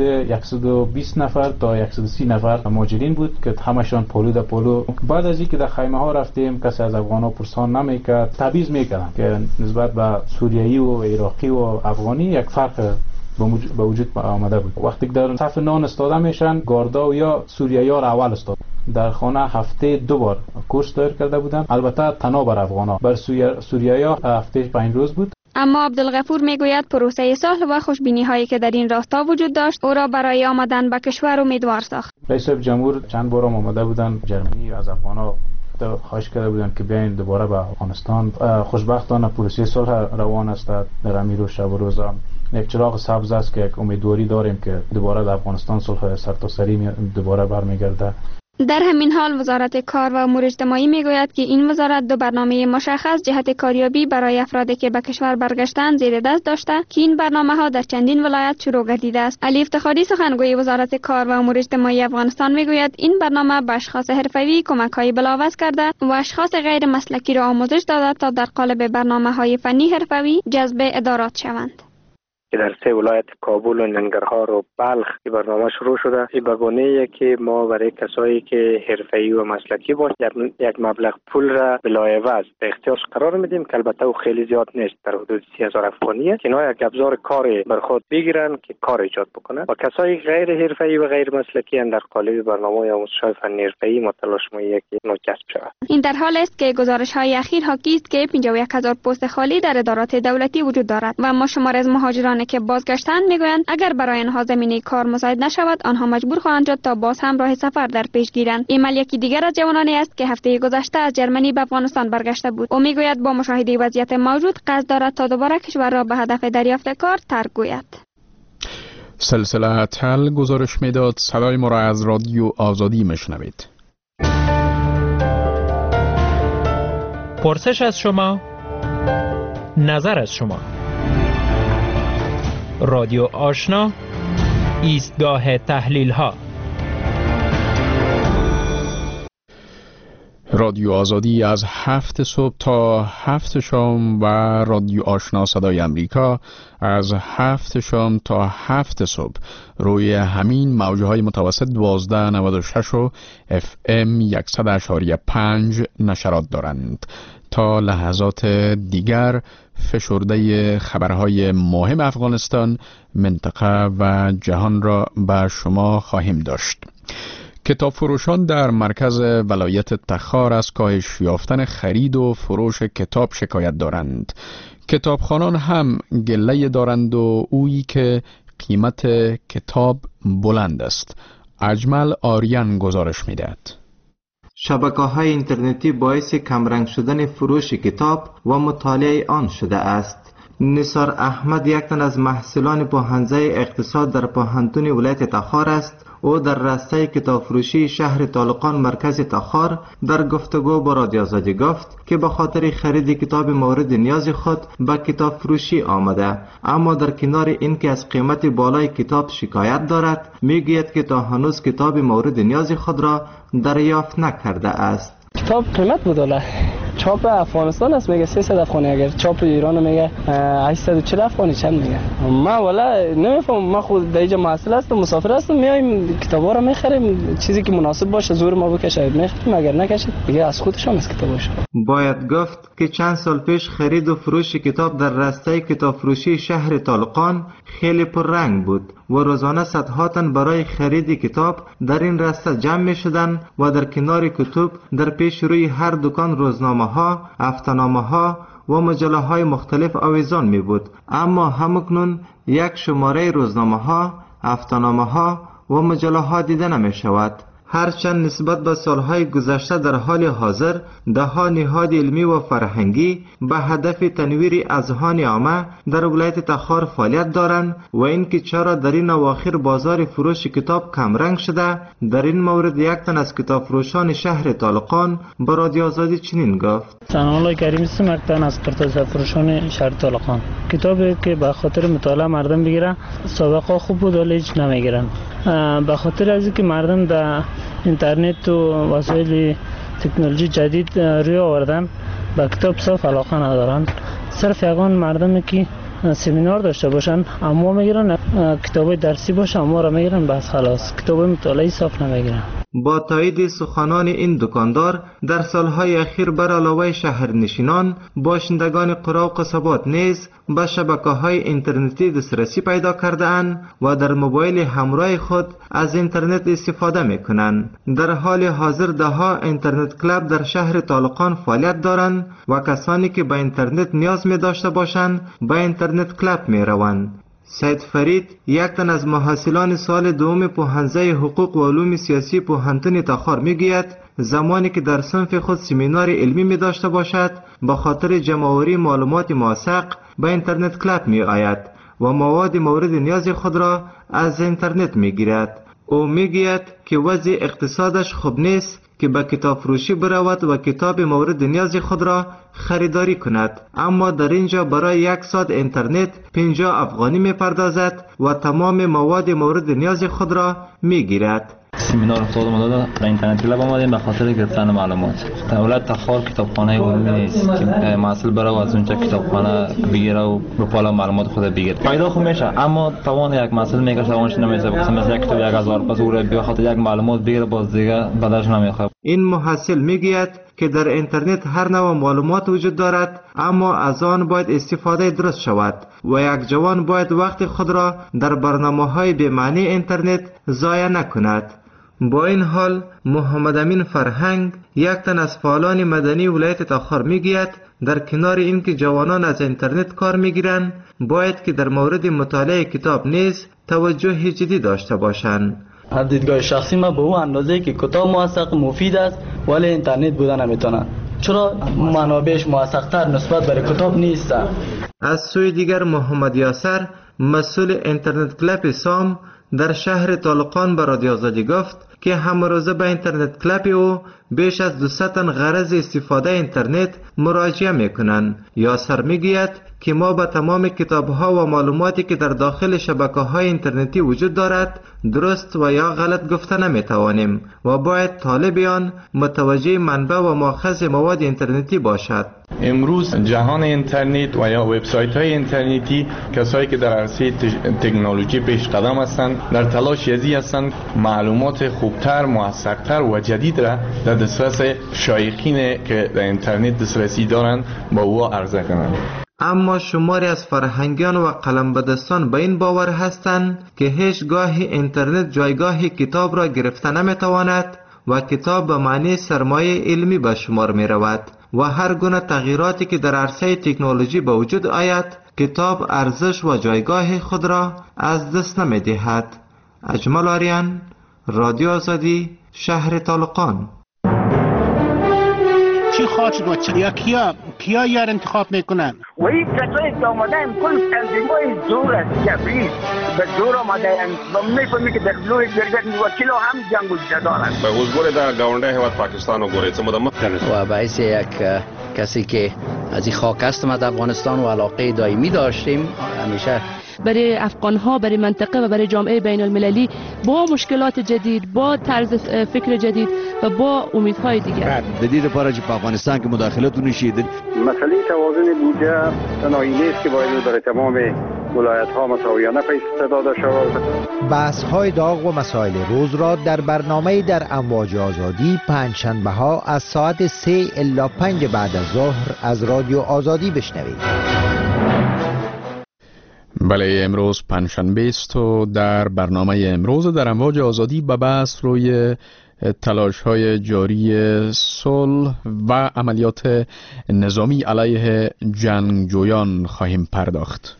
120 نفر تا 130 نفر مهاجرین بود که همشان پولو. بعد از اینکه در خیمه ها رفتیم کسی از افغانا پرسان نمیکرد، تبعیض میکردن که نسبت به سوریایی و عراقی و افغانی یک فرق به وجود آمده بود. وقتی که در صف نان استاده میشن، گاردا و یا سوریایی‌ها را اول استاد. در خانه هفته 2 بار کورس دایر کرده بودن، البته تنها بر افغانا، بر سوریایی‌ها هفته 5 روز بود. اما عبدالغفور میگوید پروسه صلح و خوشبینی هایی که در این راستا وجود داشت او را برای آمدن به کشور امیدوار ساخت. رئیس جمهور چند بار آمده بودن جرمنی، از افغانا خواهش کرده بودن که بیاین دوباره به افغانستان. خوشبختانه پروسه صلح روان است در امیر و شب و روزا. یک چراغ سبز است که یک امیدواری داریم که دوباره در افغانستان صلح سرتاسری دوباره برمیگرده. در همین حال وزارت کار و امور اجتماعی میگوید که این وزارت 2 برنامه مشخص جهت کاریابی برای افرادی که به کشور برگشتند زیر دست داشته که این برنامه ها در چندین ولایت شروع گردیده است. علی افتخاری سخنگوی وزارت کار و امور اجتماعی افغانستان میگوید این برنامه به اشخاص حرفه‌ای کمک‌های بلاوز کرده و اشخاص غیر مسلکی را آموزش داده تا در قالب برنامه‌های فنی حرفه‌ای جذب ادارات شوند. در 3 ولایت کابل و ننگرهار و بلخ این برنامه شروع شده. این به گونه‌ایه که ما برای کسایی که حرفه‌ای و مسلکی باشند یک مبلغ پول را بلاعوض به اختیارش قرار میدیم که البته او خیلی زیاد نیست، در حدود 30,000 افغانیه که اینا یک ابزار کاری بر خود بگیرن که کار ایجاد بکنن. و کسایی غیر حرفه‌ای و غیر مسلکی در قالب برنامه آموزش‌های فنی حرفه‌ای ما تلاش می‌کنیم که اینا کسب شود. این در حال است که گزارش‌های اخیر حاکی است که 51,000 پست خالی در ادارات دولتی وجود دارد و ما شمار از مهاجران که بازگشتند میگویند اگر برای آنها زمینه کار مساعد نشود آنها مجبور خواهند شد تا باز هم راه سفر در پیش گیرند. ایمل یکی دیگر از جوانانی است که هفته گذشته از جرمنی به افغانستان برگشته بود. او میگوید با مشاهده وضعیت موجود قصد دارد تا دوباره کشور را به هدف دریافت کار ترک گوید. سلسله تل گزارش میداد. صدای ما را از رادیو آزادی میشنوید. پرسش از شما، نظر از شما. رادیو آشنا، ایستگاه تحلیل ها. رادیو آزادی از 7 صبح تا 7 شام و رادیو آشنا صدای امریکا از 7 شام تا 7 صبح روی همین موجه های متوسط 1296 و FM 100.5 نشرات دارند. تا لحظات دیگر فشرده خبرهای مهم افغانستان، منطقه و جهان را به شما خواهیم داشت. کتاب فروشان در مرکز ولایت تخار از کاهش یافتن خرید و فروش کتاب شکایت دارند. کتابخوانان هم گله دارند و اویی که قیمت کتاب بلند است. اجمل آریان گزارش می‌دهد. شبکه‌های اینترنتی باعث کمرنگ شدن فروش کتاب و مطالعه آن شده است. نثار احمد یک تن از محصلان پوهنځی اقتصاد در پوهنتون ولایت تخار است. او در راسته کتاب فروشی شهر طالقان مرکز تخار در گفتگو با رادیو آزادی گفت که به خاطر خرید کتاب مورد نیاز خود به کتاب فروشی آمده، اما در کنار اینکه از قیمت بالای کتاب شکایت دارد، میگوید که تا هنوز کتاب مورد نیاز خود را دریافت نکرده است. کتاب قیمت بداله، چاپ افغانستان است میگه 300 افغانی، اگر چاپ ایران میگه 840 افغانی چند میگه. ما والا نمیفهمم، ما خود در اینجا محصل هستم، مسافر هستم، میایم کتابا رو میخریم، چیزی که مناسب باشه زور ما بکشه میخریم، اگر نکشه دیگه از خودشون از کتاباش. باید گفت که چند سال پیش خرید و فروش کتاب در راسته کتاب فروشی شهر طالقان خیلی پررنگ بود و روزانه صدها تن برای خرید کتاب در این راسته جمع می شدند و در کنار کتب در پیش روی هر دکان روزنامه ها، هفته‌نامه ها و مجله های مختلف آویزان می بود. اما همکنون یک شماره روزنامه ها، هفته‌نامه ها و مجله ها دیده نمی شود. هرچند نسبت به سالهای گذشته در حال حاضر ده‌ها نهاد علمی و فرهنگی به هدف تنویر اذهان عامه در ولایت تخار فعالیت دارند و اینکه چرا در این اواخر بازار فروش کتاب کمرنگ شده، در این مورد یک تن از کتاب فروشان شهر طالقان با رادیو آزادی چنین گفت: سلام کریم هستم، یک تن از کتاب فروشان شهر طالقان. کتابی که به خاطر مطالعه مردم بگیرن، سابقه خوب بود ولی هیچ نمیگیرن. به خاطر از اینکه مردم در اینترنت و وسایل تکنولوژی جدید روی آوردن به کتاب صاف علاقه ندارن. صرف یگان مردمی که سمینار داشته باشن اما میگیرن، کتاب درسی باشه اما را میگیرن، بس خلاص کتاب مطالعه صاف نمیگیرن. با تایید سخنان این دکاندار، در سالهای اخیر بر علاوه شهرنشینان، باشندگان قرا و قصبات نیز به شبکه‌های اینترنتی دسترسی پیدا کرده‌اند و در موبایل همراه خود از اینترنت استفاده می‌کنند. در حال حاضر ده‌ها اینترنت کلاب در شهر طالقان فعالیت دارند و کسانی که به اینترنت نیاز می‌داشته باشند به اینترنت کلاب می‌روند. سید فرید، یک تن از محصلان سال دوم پوهنځی حقوق و علوم سیاسی پوهنتون تخار میگوید زمانی که در صنف خود سمینار علمی می داشته باشد به خاطر جمع‌آوری معلومات موثق به اینترنت کلاب می آید و مواد مورد نیاز خود را از اینترنت می گیرد. او می گوید که وضع اقتصادش خوب نیست که به کتاب فروشی برود و کتاب مورد نیاز خود را خریداری کند، اما در اینجا برای 1 ساعت اینترنت 50 افغانی می پردازد و تمام مواد مورد نیاز خود را می گیرد. سمینار افتادم داده در اینترنت کلاب آمدیم به خاطر گرفتن معلومات. دولت تخار کتابخانه عمومی نیست که محصول بره و از اونجا کتابخانه بگیره و به پالا معلومات خود بگیره. پیدا خوب میشه اما توان یک محصول میگه توانش نمیشه. مثلا یک کتاب 1000 پس او را به خاطر یک معلومات بگیره باز دیگه بعدش نمیخواد. این محصل میگوید که در اینترنت هر نوع معلومات وجود دارد اما از آن باید استفاده درست شود و یک جوان باید وقت خود را در برنامه‌های به معنی اینترنت ضایع نکند. با این حال محمد امین فرهنگ، یک تن از فعالان مدنی ولایت تخار میگوید در کنار اینکه جوانان از اینترنت کار میگیرند باید که در مورد مطالعه کتاب نیز توجه جدی داشته باشند. از دیدگاه شخصی من به اون اندازه که کتاب موثق مفید است ولی اینترنت بوده نمیتونه، چرا منابعش موثق‌تر نسبت به کتاب نیست. از سوی دیگر محمد یاسر، مسئول اینترنت کلاب سام در شهر طالقان به رادیو آزادی گفت که همروزه به اینترنت کلاب او بیش از 200 تن غرض استفاده اینترنت مراجعه میکنند. یاسر میگوید که ما به تمام کتاب‌ها و معلوماتی که در داخل شبکه‌های اینترنتی وجود دارد درست و یا غلط گفته نمیتوانیم و باید طالبیان متوجه منبع و ماخذ مواد اینترنتی باشد. امروز جهان اینترنت و یا وبسایت‌های اینترنتی کسایی که در عرصه تکنولوژی پیش قدم هستند در تلاش یزی هستند معلومات خوبتر، موثق‌تر و جدید را در دسترس شایقین که در اینترنت دسترسی دارند با او عرضه کنند. اما شماری از فرهنگیان و قلمبدستان به این باور هستند که هیچگاه اینترنت جایگاه کتاب را گرفته نمیتواند و کتاب به معنی سرمایه علمی به شمار می رود و هر گونه تغییراتی که در عرصه تکنولوژی به وجود آید کتاب ارزش و جایگاه خود را از دست نمی دهد. اجمل آریان، رادیو آزادی، شهر طالقان. چی خواهد شد و چی؟ یا کیا یار انتخاب میکنن؟ و این کسایی که آمده این کل تنظیمای زور است کبریز به زور آمده این میفهمی که در خلوی جرگت وکیل هم جنگ و جدال است. به حضور در گاونده هیواد پاکستان و گوریت و باعث یک کسی که از این خاک هستم از افغانستان و علاقه دائمی داشتیم همیشه برای افغان‌ها، برای منطقه و برای جامعه بین المللی با مشکلات جدید، با طرز فکر جدید و با امیدهای دیگر. جدید پارچ په افغانستان کې مداخلت ونشید. مسئله توازن بودجه تنهایی نیست که باید برای تمام ولایت‌ها مساویانه پیش داده شود. بحث‌های داغ و مسائل روز را در برنامه در امواج آزادی پنجشنبه‌ها از ساعت 3 الی 5 بعد از ظهر از رادیو آزادی بشنوید. بله، امروز پنجشنبه است و در برنامه امروز در امواج آزادی به بحث روی تلاش‌های جاری صلح و عملیات نظامی علیه جنگجویان خواهیم پرداخت.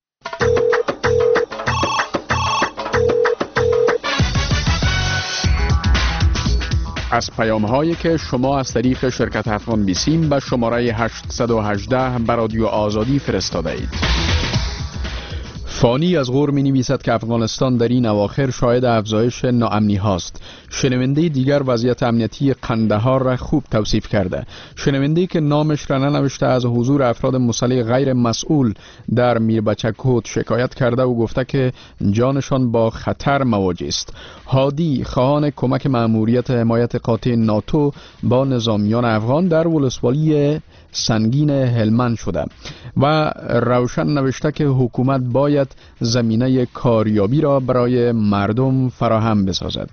از پیام‌هایی که شما از طریق شرکت افغان بیسیم به شماره 818 به رادیو آزادی فرستاده اید. فانی از غور می نویسد که افغانستان در این اواخر شاهد افزایش ناامنی هاست. شنونده دیگر وضعیت امنیتی قندهار را خوب توصیف کرده. شنونده که نامش را ننوشته از حضور افراد مسلح غیر مسئول در میربچک‌کوت شکایت کرده و گفته که جانشان با خطر مواجه است. هادی خواهان کمک مأموریت حمایت قاطع ناتو با نظامیان افغان در ولسوالی سنگین هلمند شده و روشن نوشته که حکومت باید زمینه کاریابی را برای مردم فراهم بسازد.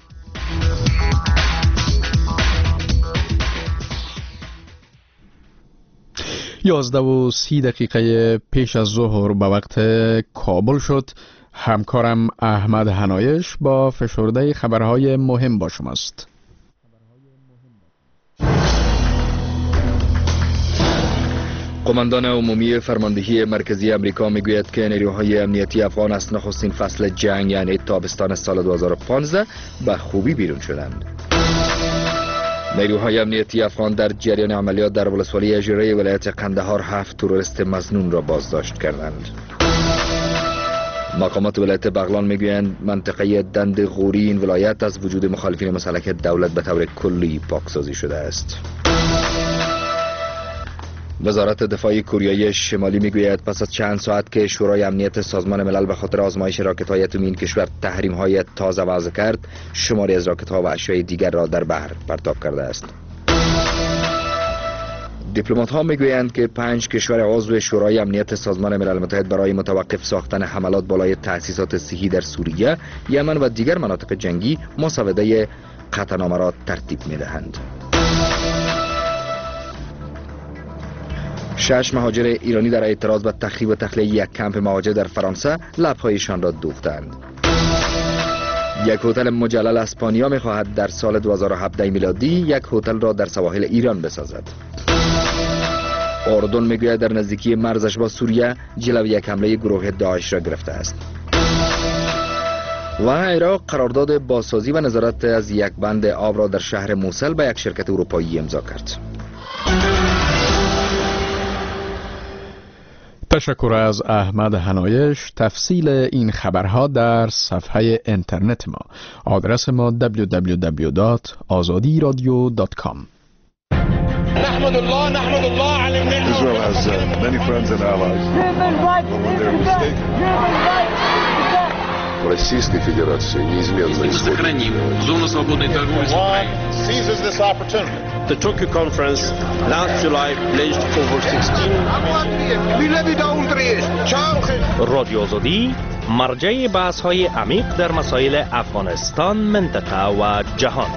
11:30 پیش از ظهر به وقت کابل شد. همکارم احمد هنایش با فشرده خبرهای مهم با شماست. قماندان عمومی فرماندهی مرکزی امریکا میگوید که نیروهای امنیتی افغان از نخستین فصل جنگ یعنی تابستان سال 2015 به خوبی بیرون شدند. نیروهای امنیتی افغان در جریان عملیات در ولسوالی اژره ولایت قندهار 7 تروریست مظنون را بازداشت کردند. مقامات ولایت بغلان میگویند منطقه دند غوری این ولایت از وجود مخالفین مسلح دولت به طور کلی پاکسازی شده است. وزارت دفاع کره شمالی میگوید پس از چند ساعت که شورای امنیت سازمان ملل به خاطر آزمایش راکت‌های اتمی این کشور تحریم‌های تازه وضع کرد، شماری از راکت‌ها و اشیاء دیگر را در بحر پرتاب کرده است. دیپلمات‌ها میگویند که 5 کشور عضو شورای امنیت سازمان ملل متحد برای متوقف ساختن حملات بالای تأسیسات صحی در سوریه، یمن و دیگر مناطق جنگی مسوده قطعنامه را ترتیب می‌دهند. 6 مهاجر ایرانی در اعتراض به تخریب و تخلیه یک کمپ مهاجر در فرانسه لب‌هایشان را دوختند. یک هتل مجلل اسپانیا می‌خواهد در سال 2017 میلادی یک هتل را در سواحل ایران بسازد. اردن میگوید در نزدیکی مرزش با سوریه جلوی یک حمله گروه داعش را گرفته است. و عراق قرارداد بازسازی و نظارت از یک بند آب را در شهر موصل به یک شرکت اروپایی امضا کرد. تشکر از احمد هنایش. تفصیل این خبرها در صفحه اینترنت ما. آدرس ما www.azadiradio.com. نحمد الله على النعمة. Israel has many friends and allies. В Российской Федерации неизменно сохраним зону свободной торговли. Seizes this opportunity. The Tokyo Conference last July pledged over 16. رادیو آزادی مرجع بحث‌های عمیق در مسائل افغانستان، منطقه و جهان.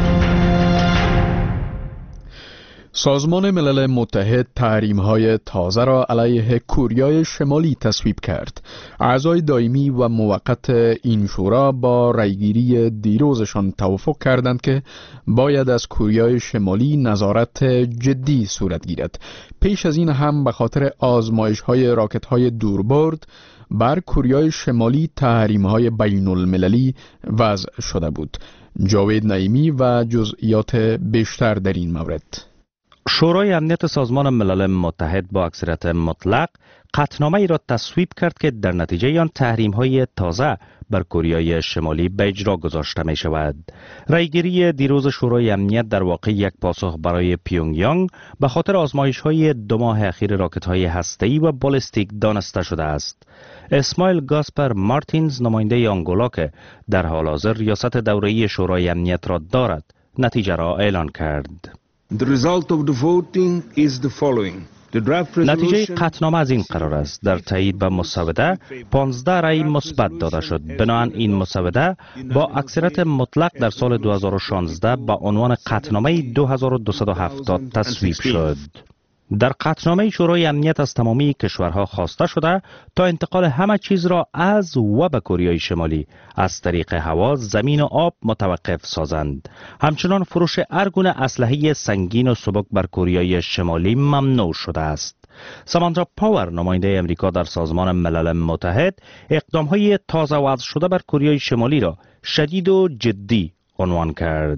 سازمان ملل متحد تحریم‌های تازه را علیه کره شمالی تصویب کرد. اعضای دائمی و موقت این شورا با رأیگیری دیروزشان توافق کردند که باید از کره شمالی نظارت جدی صورت گیرد. پیش از این هم به خاطر آزمایش‌های راکت‌های دوربرد بر کره شمالی تحریم‌های بین‌المللی وضع شده بود. جاوید نعیمی و جزئیات بیشتر در این مورد. شورای امنیت سازمان ملل متحد با اکثریت مطلق قطعنامه ای را تصویب کرد که در نتیجه آن تحریم‌های تازه بر کره شمالی به اجرا گذاشته می شود. رأیگیری دیروز شورای امنیت در واقع یک پاسخ برای پیونگیانگ به خاطر آزمایش‌های 2 ماه اخیر راکت‌های هسته‌ای و بالستیک دانسته شده است. اسماعیل گاسپر مارتینز، نماینده آنگولا که در حال حاضر ریاست دوره‌ای شورای امنیت را دارد، نتیجه را اعلان کرد. The result of the voting is the following. نتیجه قطعنامه از این قرار است: در تایید به مسوده 15 رأی مثبت داده شد. بنابراین این مسوده با اکثریت مطلق در سال 2016 با عنوان قطعنامه 2270 تصویب شد. در قطعنامه شورای امنیت از تمامی کشورها خواسته شده تا انتقال همه چیز را از و به کره شمالی از طریق هوا، زمین و آب متوقف سازند. همچنان فروش هر گونه اسلحه سنگین و سبک بر کره شمالی ممنوع شده است. سامانترا پاور، نماینده امریکا در سازمان ملل متحد، اقدام‌های تازه وضع شده بر کره شمالی را شدید و جدی عنوان کرد.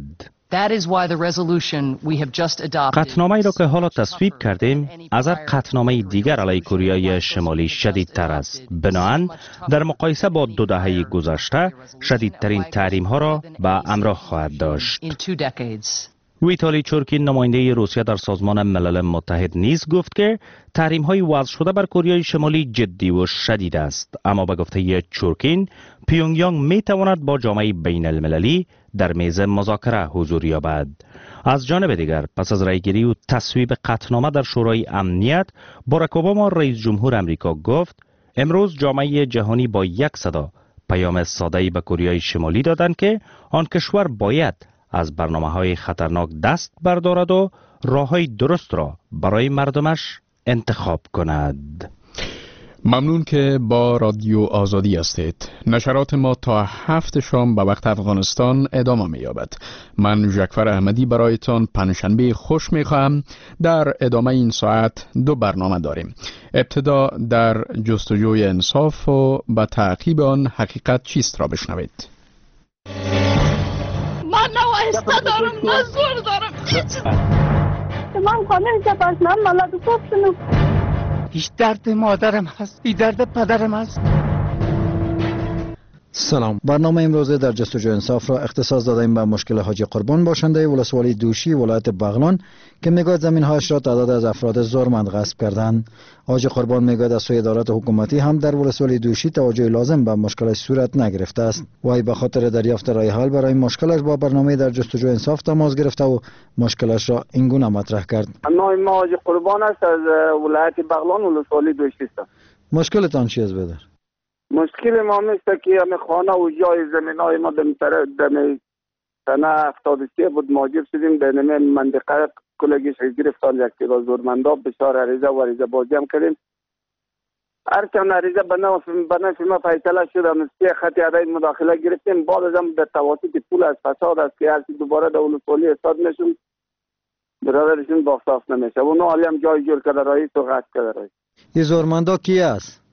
قطعنامه‌ای را که حالا تصویب کردیم از هر قطعنامه دیگر علیه کره شمالی شدیدتر است. بنابراین در مقایسه با 2 دهه گذشته شدیدترین تحریم‌ها را به همراه خواهد داشت. ویتالی چورکین نماینده روسیه در سازمان ملل متحد نیز گفت که تحریم‌های وضع شده بر کره شمالی جدی و شدید است، اما به گفته چورکین پیونگ یانگ می‌تواند با جامعه بین المللی در میز مذاکره حضور یابد. از جانب دیگر پس از رأیگیری و تصویب قطعنامه در شورای امنیت، باراک اوباما رئیس جمهور امریکا گفت امروز جامعه جهانی با یک صدا پیام ساده‌ای به کره شمالی دادند که آن کشور باید از برنامه‌های خطرناک دست بردارد و راه‌های درست را برای مردمش انتخاب کند. ممنون که با رادیو آزادی هستید. نشرات ما تا 7 شام به وقت افغانستان ادامه می‌یابد. من ژکفر احمدی برایتان پنجشنبه خوش می‌خواهم. در ادامه این ساعت 2 برنامه داریم. ابتدا در جستجوی انصاف و به تعقیب آن حقیقت چیست را بشنوید. من نه وایسته دارم نه زور دارم. من خانه جباش من ملاد خوب شنو. هیچ درد مادرم هست، این درد پدرم هست. سلام، برنامه امروزه در جستجوی انصاف را اختصاص دادیم به مشکل حاجی قربان باشنده ولسوالی دوشی ولایت بغلان که میگوید زمین‌هایش را تعداد از افراد زورمند غصب کردند. حاجی قربان میگوید از سوی ادارات حکومتی هم در ولسوالی دوشی توجه لازم به مشکلش صورت نگرفته است. وای به خاطر دریافت رای حل برای مشکلش با برنامه در جستجوی انصاف تماس گرفته و مشکلش را اینگونه مطرح کرد. نام ما حاجی قربان است از ولایت بغلان ولسوالی دوشی است. مشکلتان چی است بدر؟ مشکل ما میست که همه خانه و جای زمینای ما دم سنه 73 بود مهاجر شدیم در نمه منطقه کلگیش گرفتار یک تیلا زورمندا بسیار عریضه و عریضه بازی هم کردیم. هرچند عریضه به نفع ما فیصله شد هم خط عدای مداخله گرفتیم. بعد از هم در تواسط پول از فساد است که هرچی دوباره در ولسوالی استاد میشون برادرشون باختاف نمیشه. اونا حالی هم جای جور کرده رئیس و غصب کرده رئیس. این زورمندا کی است؟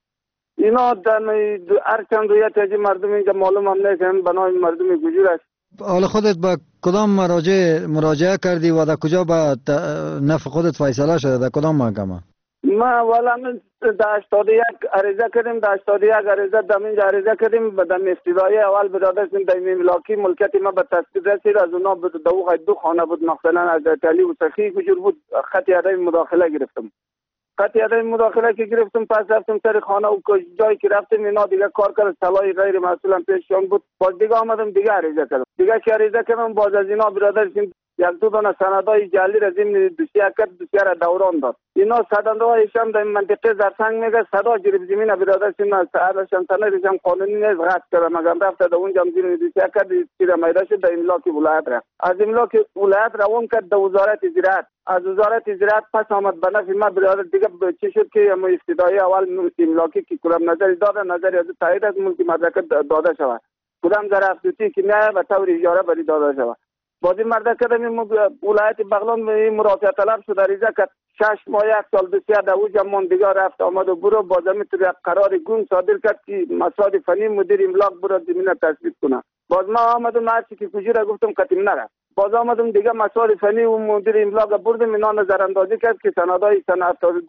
اینا هر چند رویت از مردم اینجا معلوم هم نیست، هم بنای مردم گجور است. حالا خودت با کدام مراجعه کردی و در کجا با نفع خودت فیصله شده؟ در کدام محکمه؟ ما والا من در 81 عریضه کردیم، در 81 عریضه دمینجا عریضه کردیم. بدم استیدای اول برادرشون دایمی ملاکی ملکیت ما به تصدیق رسید. از اونا دو خانه بود مثلا از تلی و سخی گجور بود. خط عدای مداخله گرفتم. خطی عدای مداخله که گرفتم پس رفتم سر خانه و جایی که رفتم اینا دیگه کار کرد سلای غیر مسئولم پیشیان بود. باز دیگه آمدم دیگه عریضه کردم. دیگه که عریضه کردم باز از اینا برادرشون یک دو دانه سندای جعلی را ضمن دوسیه کرد، دوسیه را دوران داد. اینا سندهایشان در منطقه زرسنگ میگه صدا جریب زمین برادرشون از سهرشان سندشان قانونی نیست غصب کردم. مگم رفته در اونجا هم ضمن دوسیه کرد تیر میده شد در املاک ولایت را. از املاک ولایت روان کرد در وزارت زراعت. از وزارت زراعت پس آمد به نفع ما برادر دیگه چی شد که ما ابتدایی اول املاکی که کلام نظری داده نظری از تایید از ملکی مدرکت داده شود. کلام ظرافتی که نه و طور اجاره بری داده شود. بعد مرد کردم ولایت بغلان مرافعه طلب شد عریضه کرد 6 ماه 1 سال دوسیه در اوج من دیگه رفت آمد و برو باز میتونه یک قرار گون صادر کرد که مسائل فنی مدیر املاک برو زمینه تصویب کنه. باز ما آمدم هرچی که کجا گفتم قطعی نره. باز آمدم دیگه مسائل فنی و مدیر املاک بردم اینا نظر اندازی کرد که سندای سنه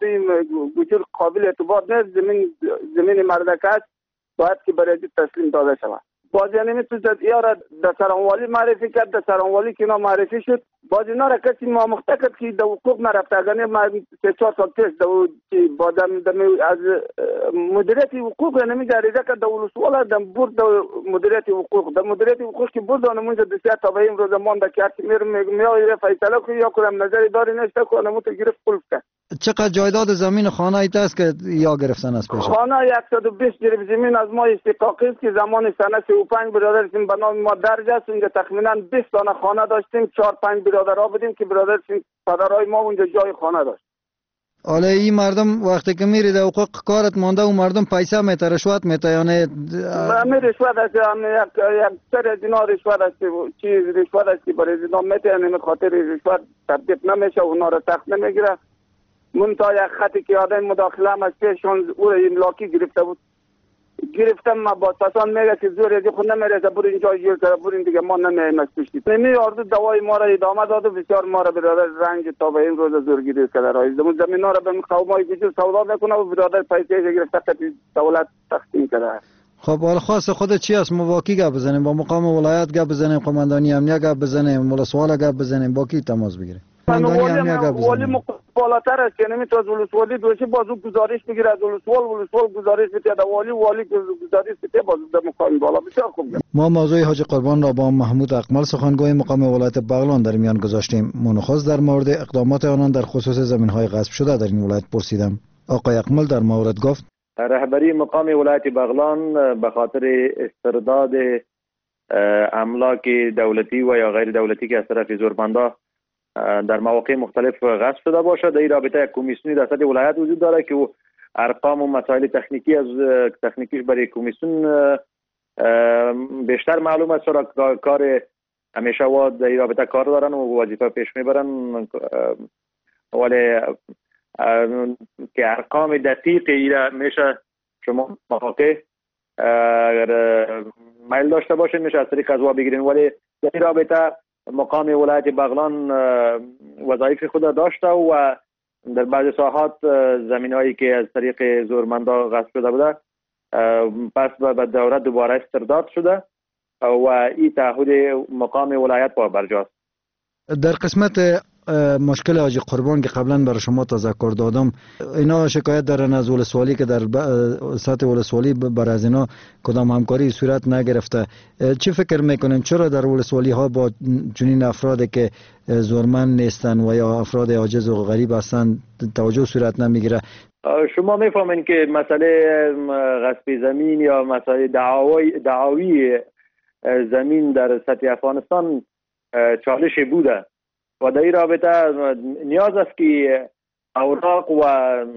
72 گجور قابل اعتبار نیست. زمین مردک است باید که برای تسلیم داده شود. باز یعنی میتونه یارا در سرانوالی معرفی کرد. در سرانوالی که اینا معرفی شد باز اینا را کسی مامخته کرد که در حقوق نرفته. اگر ما 3-4 سال پیش باز از مدیریت حقوق نمیده عریضه کرد در ولسوالی در برد مدیریت حقوق. در مدیریت حقوق که برد آنمونجا دوسیه تابعی امروز مانده که هرچی میره فیصله کنی یا کنم نظری داری نشته که آنمون گرفت قلف کرد. چقدر جایداد زمین خانه ایت است که یا گرفتن است پیش؟ خانه 120 جریب زمین از ما استحقاقی است که زمان سنه 35 برادرشون به نام ما درج است. اونجا تقریبا 20 دانه خانه داشتیم. 4-5 برادرها بودیم که برادرشون پدرای ما اونجا جای خانه داشت. حالا این مردم وقتی که میری در حقوق کارت مانده و مردم پیسه میته رشوت میته یعنی رشوت است. یک سر از اینا رشوت است. چیز رشوت است که برای اینا میته یعنی خاطر رشوت تطبیق نمیشه اونا را سخت نمیگیره. منتها یک خطی که آدم مداخله هم از پیشون او املاکی گرفته بود گرفتم ما با ساسان میگه که زور از خود نمیرسه برین اینجا گیر کرده برین دیگه ما نمیایم از پشتی نمی آرزو دوای ما را ادامه داد و بسیار ما را برادر رنج تا به این روز زورگیری کرده رای زمین ها را به قومای کشور سودا میکنه و برادر پیسه گرفته دولت تقسیم کرده. خب حالا خاص خود چی است؟ مواکی گپ بزنیم با مقام ولایت گپ بزنیم، قماندانی امنیه گپ بزنیم، ولسواله گپ بزنیم، با کی تماس بگیریم؟ قماندانی امنیه گپ بزنیم. ولی بالاتر است که نمیتونه از ولسوالی دوشی بازو گزارش بگیره، از ولسوال گزارش بده، والی گزارش بده، بازو در مقام بالا. بسیار خوب. ما موضوع حاج قربان را با محمود اقمل سخنگوی مقام ولایت بغلان در میان گذاشتیم. منخواست در مورد اقدامات آنان در خصوص زمین‌های غصب شده در این ولایت پرسیدم. آقای اقمل در مورد گفت رهبری مقام ولایت بغلان به خاطر استرداد املاک دولتی و یا غیر دولتی که از طرف زورمندا در مواقع مختلف غصب شده باشد، در این رابطه یک کمیسیونی در سطح ولایت وجود داره که ارقام و مسائل تکنیکیش برای کمیسیون بیشتر معلوم است. چرا کار همیشه و در این رابطه کار دارن و وظیفه پیش میبرن، ولی که ارقام دقیق ایره میشه شما مواقع اگر میل داشته باشید میشه از طریق از بگیرین، ولی در این رابطه مقام ولایت بغلان وظایف خود داشته و در بعض ساحات زمینهایی که از طریق زورمندا غصب شده بوده پس به دولت دوباره استرداد شده و این تعهد مقام ولایت پا برجاست. در قسمت مشکل حاج قربان که قبلا برای شما تذکر دادم، اینا شکایت دارن از ولسوالی که در سطح ولسوالی برای از اینا کدام همکاری صورت نگرفته. چی فکر میکنین چرا در ولسوالی ها با چنین افرادی که زورمند نیستن و یا افراد عاجز و غریب هستن توجه صورت نمیگیره؟ شما میفهمین که مسئله غصب زمین یا مسئله دعاوی زمین در سطح افغانستان چالش بوده و در این رابطه نیاز است که اوراق و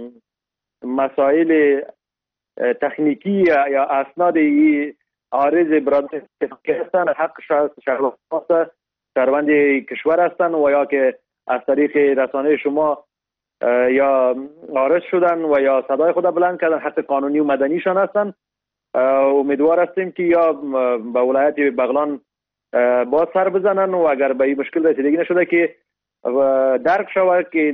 مسائل تکنیکی یا اسناد عارض برادر هستند حق شهروند کشور هستند و یا که از طریق رسانه شما یا عارض شدن و یا صدای خود بلند کردن حق قانونی و مدنیشان هستند. امیدوار هستیم که یا به ولایت بغلان باز سر بزنن و اگر به این مشکل رسیدگی نشده که درک شود که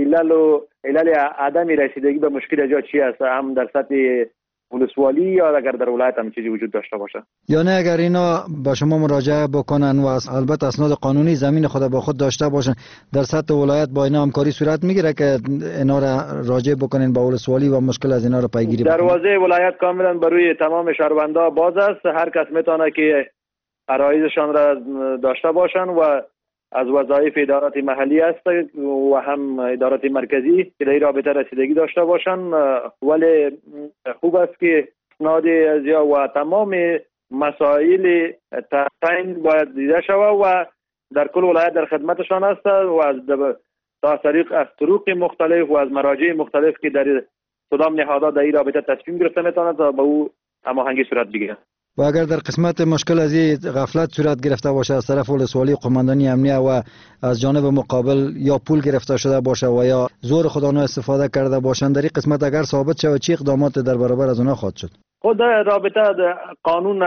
علل عدم رسیدگی به مشکل اجا چی است، هم در سطح ولسوالی یا اگر در ولایت هم چیزی وجود داشته باشه. یعنی اگر اینا با شما مراجعه بکنن و البته اسناد قانونی زمین خود با خود داشته باشن در سطح ولایت با اینا همکاری صورت میگیره که اینا را راجع بکنین با ولسوالی و مشکل از اینا را پیگیری بکنن؟ دروازه ولایت کاملا برای تمام شهروندا باز است. هر کس میتونه که عرایضشان را داشته باشند و از وظایف ادارات محلی است و هم ادارات مرکزی که در این رابطه رسیدگی داشته باشند، ولی خوب است که اسناد و تمام مسائل تعیین باید دیده شود و در کل ولایت در خدمتشان است و از طرق مختلف و از مراجع مختلف که در کدام نهادها در این رابطه تصمیم گرفته میتواند تا به او هماهنگی صورت بگیرد. و اگر در قسمت مشکل از این غفلت صورت گرفته باشه از طرف ولسوالی قماندانی امنیه و از جانب مقابل یا پول گرفته شده باشه و یا زور خودانو استفاده کرده باشند، در این قسمت اگر ثابت شود چه اقدامات در برابر از اونها خواهد شد؟ خود رابطه قانون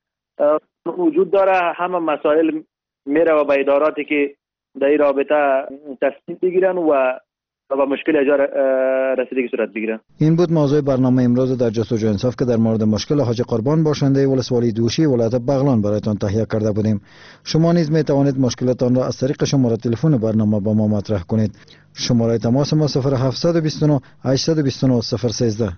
وجود داره، همه مسائل میره و به اداراتی که در این رابطه تصمیم بگیرن و با مشکل اجاره رسیدگی صورت بگیره. این بود موضوع برنامه امروز در جستجوی انصاف که در مورد مشکل حاج قربان باشنده ولسوالی دوشی ولایت بغلان برایتان تهیه کرده بودیم. شما نیز می توانید مشکلاتان را از طریق شماره تلفن برنامه با ما مطرح کنید. شماره تماس ما 0729 829 013.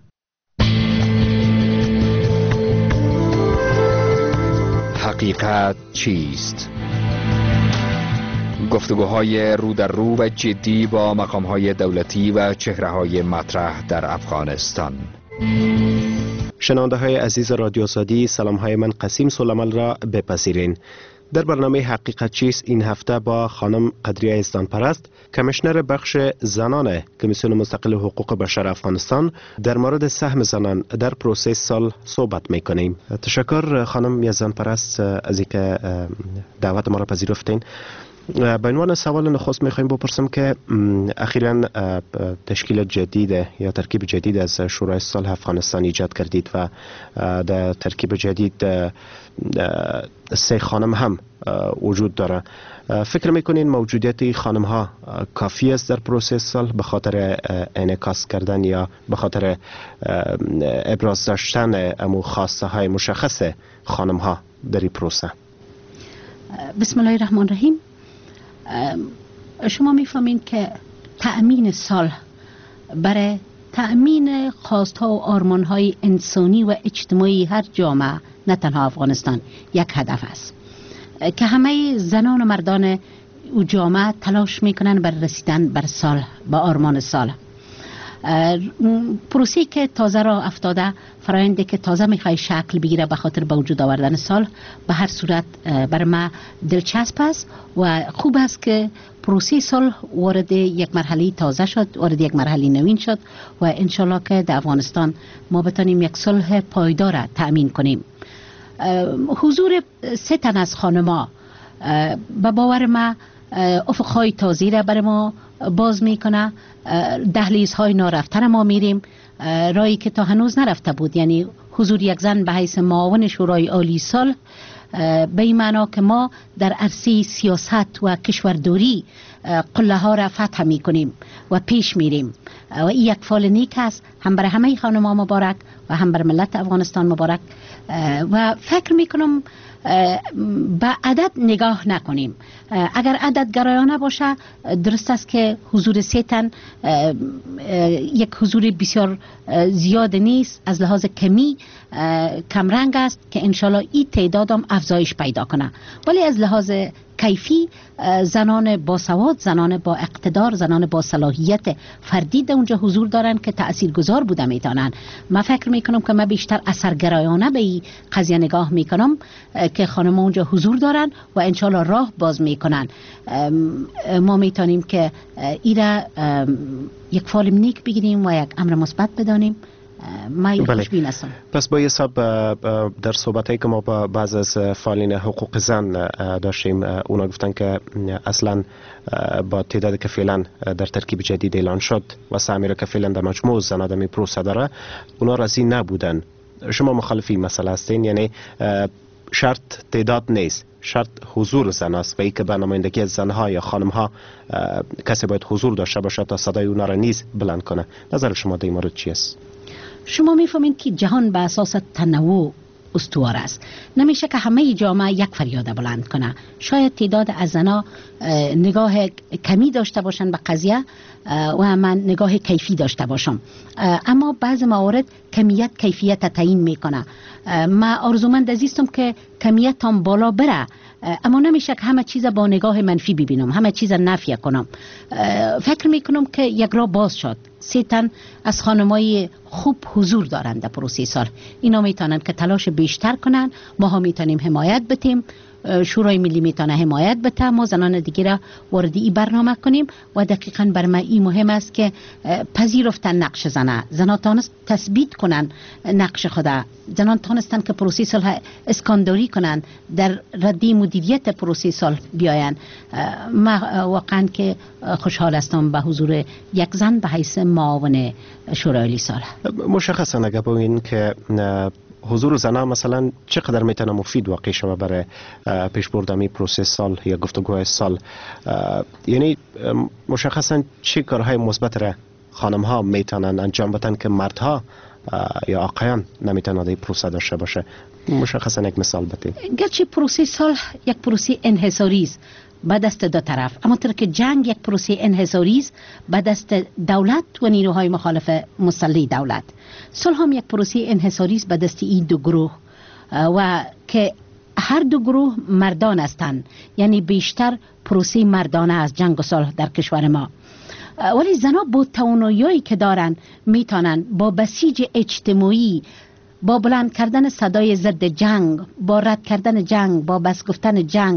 حقیقت چیست؟ گفتگوهای رو در رو و جدی با مقامهای دولتی و چهره‌های مطرح در افغانستان. شنونده های عزیز رادیو آزادی، سلام های من قسیم سلیمان را بپذیرین. در برنامه حقیقت چیست این هفته با خانم قدریه ازدانپرست، کمیشنر بخش زنان کمیسیون مستقل حقوق بشر افغانستان، در مورد سهم زنان در پروسه سال صحبت میکنیم. تشکر خانم ازدانپرست از اینکه دعوت ما را پذیرفتین. به عنوان سوال نخست میخوایم بپرسم که اخیراً تشکیل جدید یا ترکیب جدید از شورای صلح افغانستان ایجاد کردید و در ترکیب جدید 3 خانم هم وجود داره. فکر میکنین موجودیت خانم ها کافی است در پروسه صلح به خاطر انعکاس کردن یا به خاطر ابراز داشتن امو خواسته های مشخص خانم ها در این پروسه؟ بسم الله الرحمن الرحیم. شما میفهمین که تأمین صلح برای تأمین خواستها و آرمانهای انسانی و اجتماعی هر جامعه، نه تنها افغانستان، یک هدف است که همه زنان و مردان او جامعه تلاش میکنن بر رسیدن بر صلح، با آرمان صلح. پروسه که تازه را افتاده، فرآیندی که تازه میخوای شکل بگیره به خاطر به وجود آوردن صلح، به هر صورت بر ما دلچسب است و خوب است که پروسه صلح وارد یک مرحله تازه شد، وارد یک مرحله نوین شد و انشالله که در افغانستان ما بتانیم یک صلح پایدار تأمین کنیم. حضور 3 تن از خانما به باور ما افقهای تازه را بر ما باز میکنه. دهلیزهای نارفته ما میریم، راهی که تا هنوز نرفته بود، یعنی حضور یک زن به حیث معاون شورای عالی صلح، به این معنا که ما در عرصه سیاست و کشورداری قله ها را فتح میکنیم و پیش میریم و این یک فال نیک است، هم برای همه خانم‌ها مبارک و هم بر ملت افغانستان مبارک. و فکر میکنم به عدد نگاه نکنیم. اگر عدد گرایانه باشه، درست است که حضور 3 تن یک حضور بسیار زیاد نیست، از لحاظ کمی کمرنگ است که انشالله این تعداد هم افزایش پیدا کنه. ولی از لحاظ کیفی زنان با سواد، زنان با اقتدار، زنان با صلاحیت فردی در اونجا حضور دارن که تاثیرگذار بوده میتونن. من فکر میکنم که من بیشتر اثرگرایانه به این قضیه نگاه میکنم که خانم اونجا حضور دارن و انشالله راه باز میکنن. ما میتونیم که ایره یک فال نیک بگیریم و یک امر مثبت بدانیم. من خوشبین هستم. پس با حساب در صحبتایی که ما با بعض از فعالین حقوق زن داشتیم، اونا گفتن که اصلا با تعدادی که فعلا در ترکیب جدید اعلان شد و سهمی که فعلا در مجموع زن آدمی پروسه داره، اونا راضی نبودن. شما مخالفی مسئله هستین؟ یعنی شرط تعداد نیست، شرط حضور زن است و ای که به نمایندگی زنها یا خانمها کسی باید حضور داشته باشه تا صدای اونا را نیز بلند کنه. نظر شما در این مورد چی است؟ شما میفهمین که جهان به اساس تنوع استوار است. نمیشه که همه جامعه یک فریاد بلند کنه. شاید تعداد از زنها نگاه کمی داشته باشن به قضیه و من نگاه کیفی داشته باشم، اما بعض موارد کمیت کیفیت تعیین میکنه. من آرزومند عزیزم که کمیت هم بالا بره، اما نمیشه که همه چیز با نگاه منفی ببینم، همه چیز نفی کنم. فکر میکنم که یک راه باز شد. 3 تن از خانمای خوب حضور دارند در پروسه صلح. اینا میتونن که تلاش بیشتر کنن، ما ها میتونیم حمایت بتیم، شورای ملی میتونه حمایت بده، ما زنان دیگه را وارد این برنامه کنیم و دقیقاً بر من این مهم است که پذیرفتن نقش زنان تانست تثبیت کنن نقش خدا، زنان تانستن که پروسه صلح اسکانداری کنن، در ردی مدیریت پروسه صلح بیاین. ما واقعاً که خوشحال هستم به حضور یک زن به حیث معاون شورای عالی صلح. مشخصا اگه بگین که حضور زنان مثلا چقدر میتونه مفید واقع شود برای پیش بردن پروسه صلح یا گفتگوهای صلح، یعنی مشخصا چه کارهای مثبت را خانم ها میتونن انجام بدن که مردها یا آقایان نمیتونن این پروسه داشته باشه؟ مشخصا یک مثال بدید. گرچه پروسه صلح یک پروسه انحصاری است به دست 2 طرف، اما طور که جنگ یک پروسه انحصاری است به دست دولت و نیروهای مخالف مسلح دولت، صلح هم یک پروسه انحصاری است به دست این 2 گروه و که هر 2 گروه مردان هستند، یعنی بیشتر پروسه مردانه از جنگ و صلح در کشور ما. ولی زنها با توانایی که دارن میتونن با بسیج اجتماعی، با بلند کردن صدای ضد جنگ، با رد کردن جنگ، با بس گفتن جنگ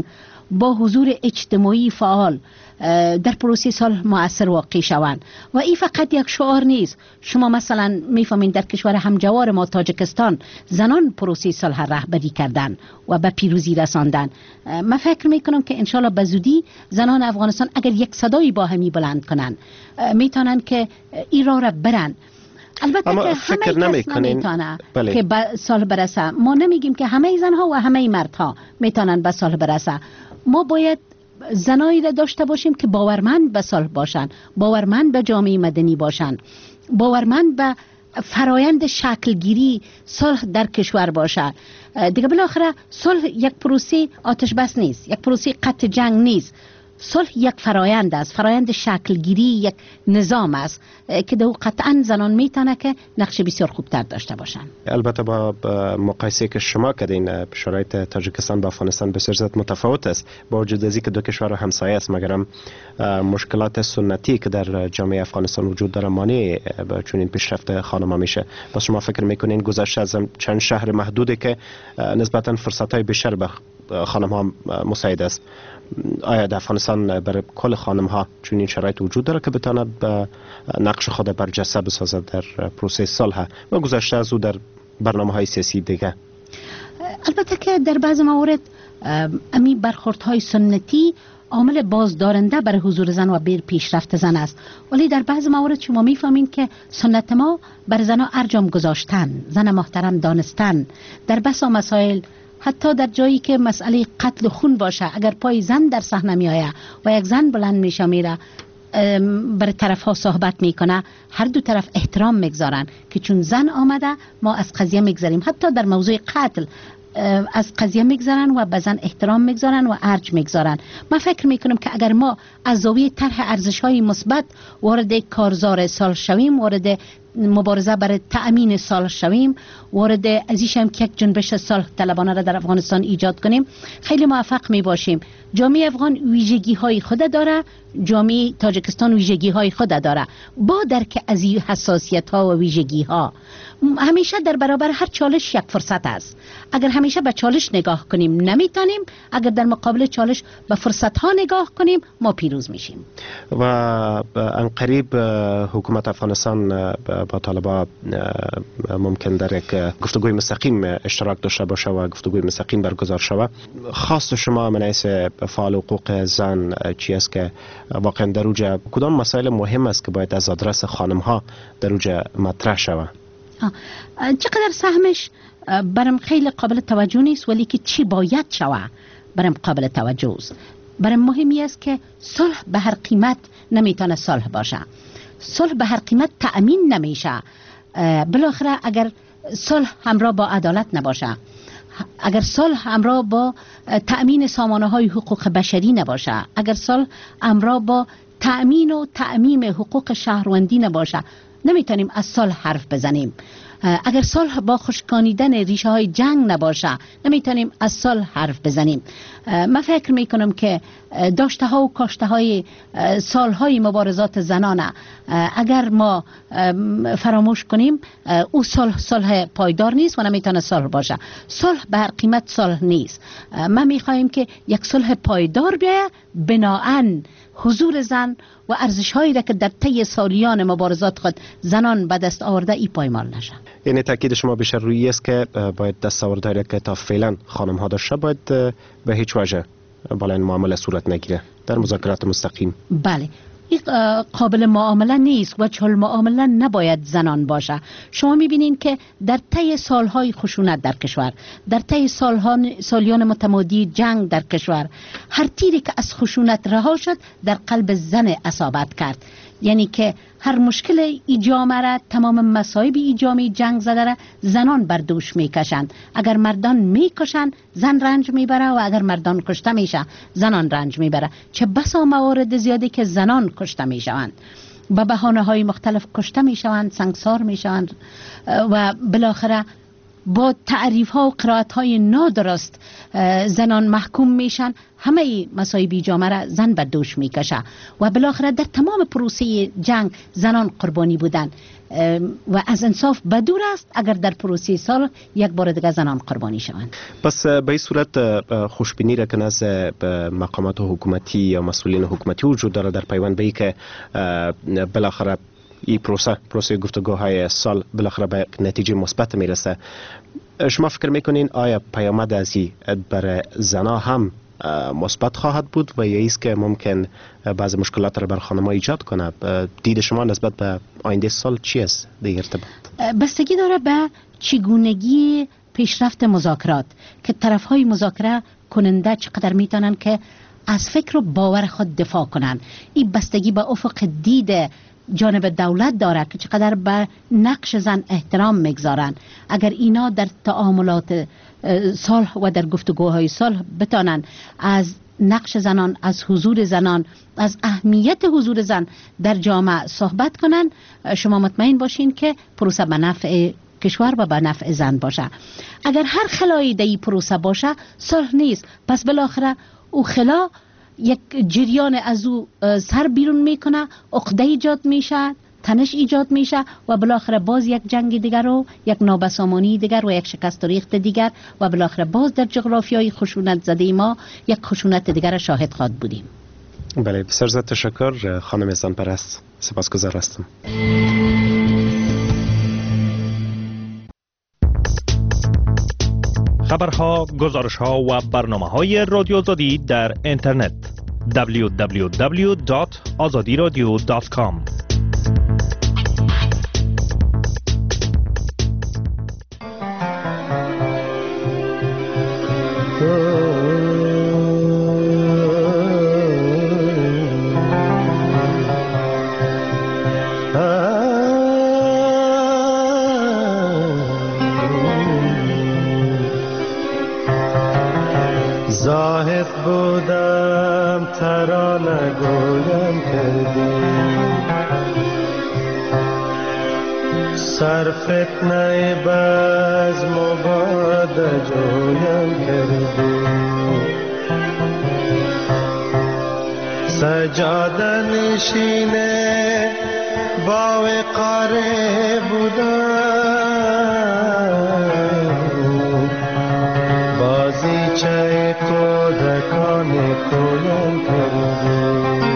با حضور اجتماعی فعال در پروسه صلح مؤثر واقع شوند. و این فقط یک شعار نیست. شما مثلا میفهمین در کشور همجوار ما تاجیکستان زنان پروسه صلح رهبری کردن و به پیروزی رساندن. من فکر میکنم که انشالله به زودی زنان افغانستان اگر یک صدایی با همی بلند کنن میتونن که این راه را برن. البته اما که فکر همه کس نمیتونه بله. که به صلح برسه. ما نمیگیم که همه زنها و همه مردها میتونن به صلح برسه. ما باید زنایی را داشته باشیم که باورمند به صلح باشن، باورمند به جامعه مدنی باشن، باورمند به فرایند شکلگیری صلح در کشور باشد. دیگه بالاخره صلح یک پروسه آتش بس نیست، یک پروسه قطع جنگ نیست. صلح یک فرایند است، فرایند شکلگیری یک نظام است که دو قطعا زنان میتونه که نقش بسیار خوبتر داشته باشن. البته با مقایسه که شما کردین شرایط تاجیکستان با افغانستان بسیار زیاد متفاوت است، با وجود از اینکه دو کشور همسایه است، مگرم مشکلات سنتی که در جامعه افغانستان وجود داره مانع چون این پیشرفت خانم‌ها میشه. پس شما فکر میکنین گذشته از چند شهر محدودی که نسبتا فرصت‌های بیشتر به خانم‌ها مساعد است، آیا در افغانستان برای کل خانم ها چون این شرایط وجود داره که بتونه نقش خود برجسته بسازد در پروسه صلح و گذشته از او در برنامه های سیاسی دیگه؟ البته که در بعض موارد امی برخوردهای سنتی عامل بازدارنده برای حضور زن و بیر پیشرفت زن است، ولی در بعض موارد شما میفهمین که سنت ما بر زنها ارجام گذاشتن، زن محترم دانستن در بسا مسائل، حتی در جایی که مسئله قتل خون باشه اگر پای زن در صحنه می آید و یک زن بلند میشه میره بر طرف ها صحبت میکنه، هر دو طرف احترام میگذارن که چون زن آمده ما از قضیه میگذاریم. حتی در موضوع قتل از قضیه میگذارن و به زن احترام میگذارن و ارج میگذارن. من فکر میکنم که اگر ما از زاویه طرح ارزش های مثبت وارد کارزار صلح شویم، وارد مبارزه برای تأمین صلح شویم، وارد ازیش هم که یک جنبش صلح طلبانه را در افغانستان ایجاد کنیم، خیلی موفق می باشیم. جامعه افغان ویژگی های خود داره، جامعه تاجیکستان ویژگی های خود داره. با درک از این حساسیت ها و ویژگی ها همیشه در برابر هر چالش یک فرصت است. اگر همیشه به چالش نگاه کنیم نمیتونیم، اگر در مقابل چالش به فرصت ها نگاه کنیم ما پیروز میشیم. و انقریب حکومت افغانستان با طالبان ممکن در یک گفتگوی مستقیم اشتراک داشته باشه و گفتگوی مستقیم برگزار شود. خواست شما من حیث فعال حقوق زن چی است که واقعا در اوجه کدام مسائل مهم است که باید از آدرس خانم ها در اوجه مطرح شود؟ چقدر سهمش برام خیلی قابل توجه نیست، ولی که چی باید شود برام قابل توجه است. برام مهمی است که صلح به هر قیمت نمیتونه صلح باشه. صلح به هر قیمت تأمین نمیشه. بالاخره اگر صلح همراه با عدالت نباشه، اگر صلح همراه با تأمین سامانه های حقوق بشری نباشه، اگر صلح همراه با تأمین و تعمیم حقوق شهروندی نباشه، نمیتونیم از صلح حرف بزنیم. اگر صلح با خشکانیدن ریشه های جنگ نباشه نمیتونیم از صلح حرف بزنیم. من فکر میکنم که داشته ها و کاشته های سال های مبارزات زنانه اگر ما فراموش کنیم او صلح پایدار نیست و نمیتونه صلح باشه. صلح به هر قیمت صلح نیست. ما میخواهیم که یک صلح پایدار بیاید بناهن حضور زن و ارزش هایی را که در طی سالیان مبارزات خود زنان به دست آورده ای پایمال نشه. یعنی تاکید شما بیشتر روی است که باید دستاوردهایی که تا فعلا خانم ها داشته باید به هیچ وجه بالا این معامله صورت نگیره در مذاکرات مستقیم. بله، این قابل معامله نیست و چال معامله نباید زنان باشه. شما میبینین که در طی سالهای خشونت در کشور، در طی سالیان متمادی جنگ در کشور، هر تیری که از خشونت رها شد در قلب زن اصابت کرد. یعنی که هر مشکل ایجامه را، تمام مصائب ایجامی جنگ زده را زنان بر دوش میکشند. اگر مردان میکشند زن رنج میبره و اگر مردان کشته میشه زنان رنج میبره. چه بسا موارد زیادی که زنان کشته میشوند، با بهانه های مختلف کشته میشوند، سنگسار میشوند و بالاخره با تعریف ها و قرائت های نادرست زنان محکوم میشن، همه مصائب جامعه را زن به دوش میکشه و بالاخره در تمام پروسه جنگ زنان قربانی بودن و از انصاف بدور است اگر در پروسه صلح یک بار دیگه زنان قربانی شوند. پس به این صورت خوشبینی را که از مقامات حکومتی یا مسئولین حکومتی وجود داره در پیوند به ای که بالاخره این پروسه گفتگوهای صلح بالاخره به نتیجه مثبت میرسه، شما فکر میکنین آیا پیامد از این برای زنا هم مثبت خواهد بود و یا ایست که ممکن بعض مشکلات را بر خانم‌ها ایجاد کنه؟ دید شما نسبت به آینده صلح چی است در ارتباط؟ بستگی داره به چگونگی پیشرفت مذاکرات که طرف‌های مذاکره کننده چقدر میتونن که از فکر و باور خود دفاع کنن. این بستگی به افق دید جانب دولت داره که چقدر به نقش زن احترام میگذارن. اگر اینا در تعاملات صلح و در گفتگوهای صلح بتانن از نقش زنان، از حضور زنان، از اهمیت حضور زن در جامعه صحبت کنن، شما مطمئن باشین که پروسه به نفع کشور و به نفع زن باشه. اگر هر خلایی در این پروسه باشه صلح نیست، پس بالاخره او خلا یک جریان از او سر بیرون میکنه، عقده ایجاد میشه، تنش ایجاد میشه و بالاخره باز یک جنگ دیگر و یک نابسامانی دیگر و یک شکست و ریخت دیگر و بالاخره باز در جغرافیای خشونت زده ما یک خشونت دیگر شاهد خواهد بودیم. بله، بسیار زیاد تشکر خانم زنپرست، سپاسگزار هستم. خبرها، گزارشها و برنامه‌های رادیو آزادی در اینترنت www.azadiradio.com. زاهد بودم ترانه گویم کردی، سر فتنه بزم و باد جویم کردی، سجاده نشینه با وقاره بودم، بازیچه کودکان کویم کردی،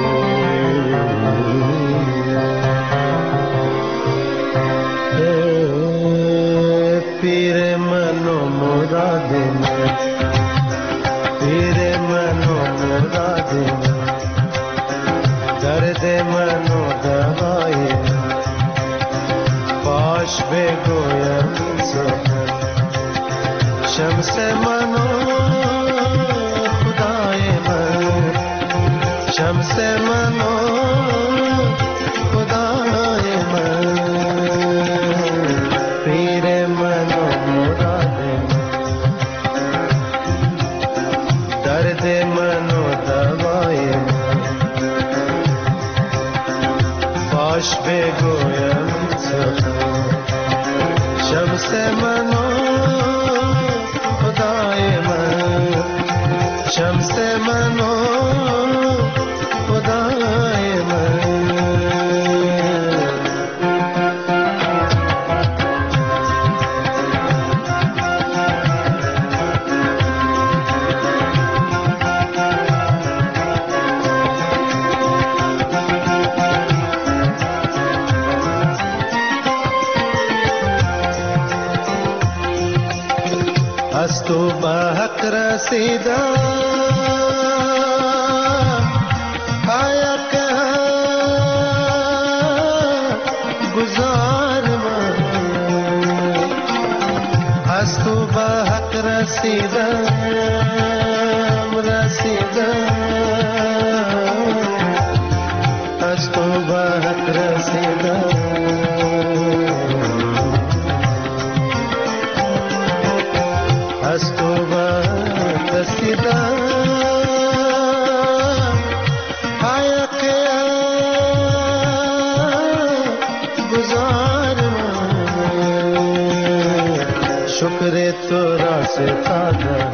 پیر من و مراد من، پیر من و مراد من، درد من و دوای من، باش بگویم سخن، شمس من و خدای من، شمس من و خدای من، پیر من و مراد من، درد من و دوای من، باش بگویم سخن، شمس من و خدای من، شمس من و خدای من. از تو به حق رسیدم، حق گزار من، از تو به حق رسیدم، از تو به حق رسیدم، از تو باید رسیدم، حق گزار من، شکر شکر تو را ستادم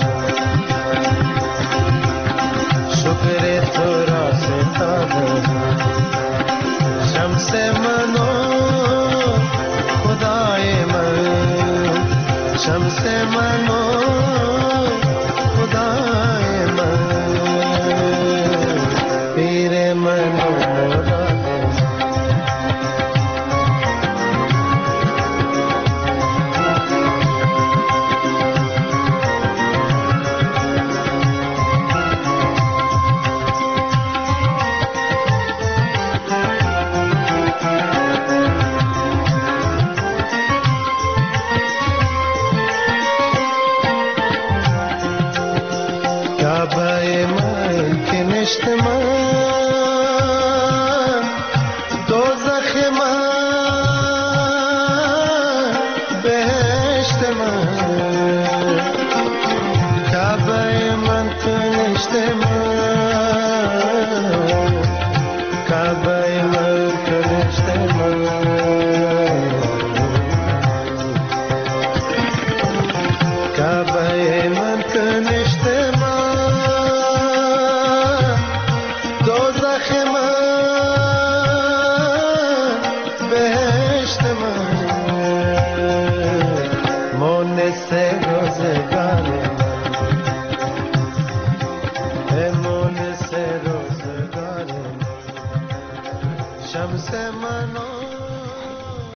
شکر تو را ستادم شمس من و خدای من شمس من و خدای من پیر من و Ka'be man tu nishte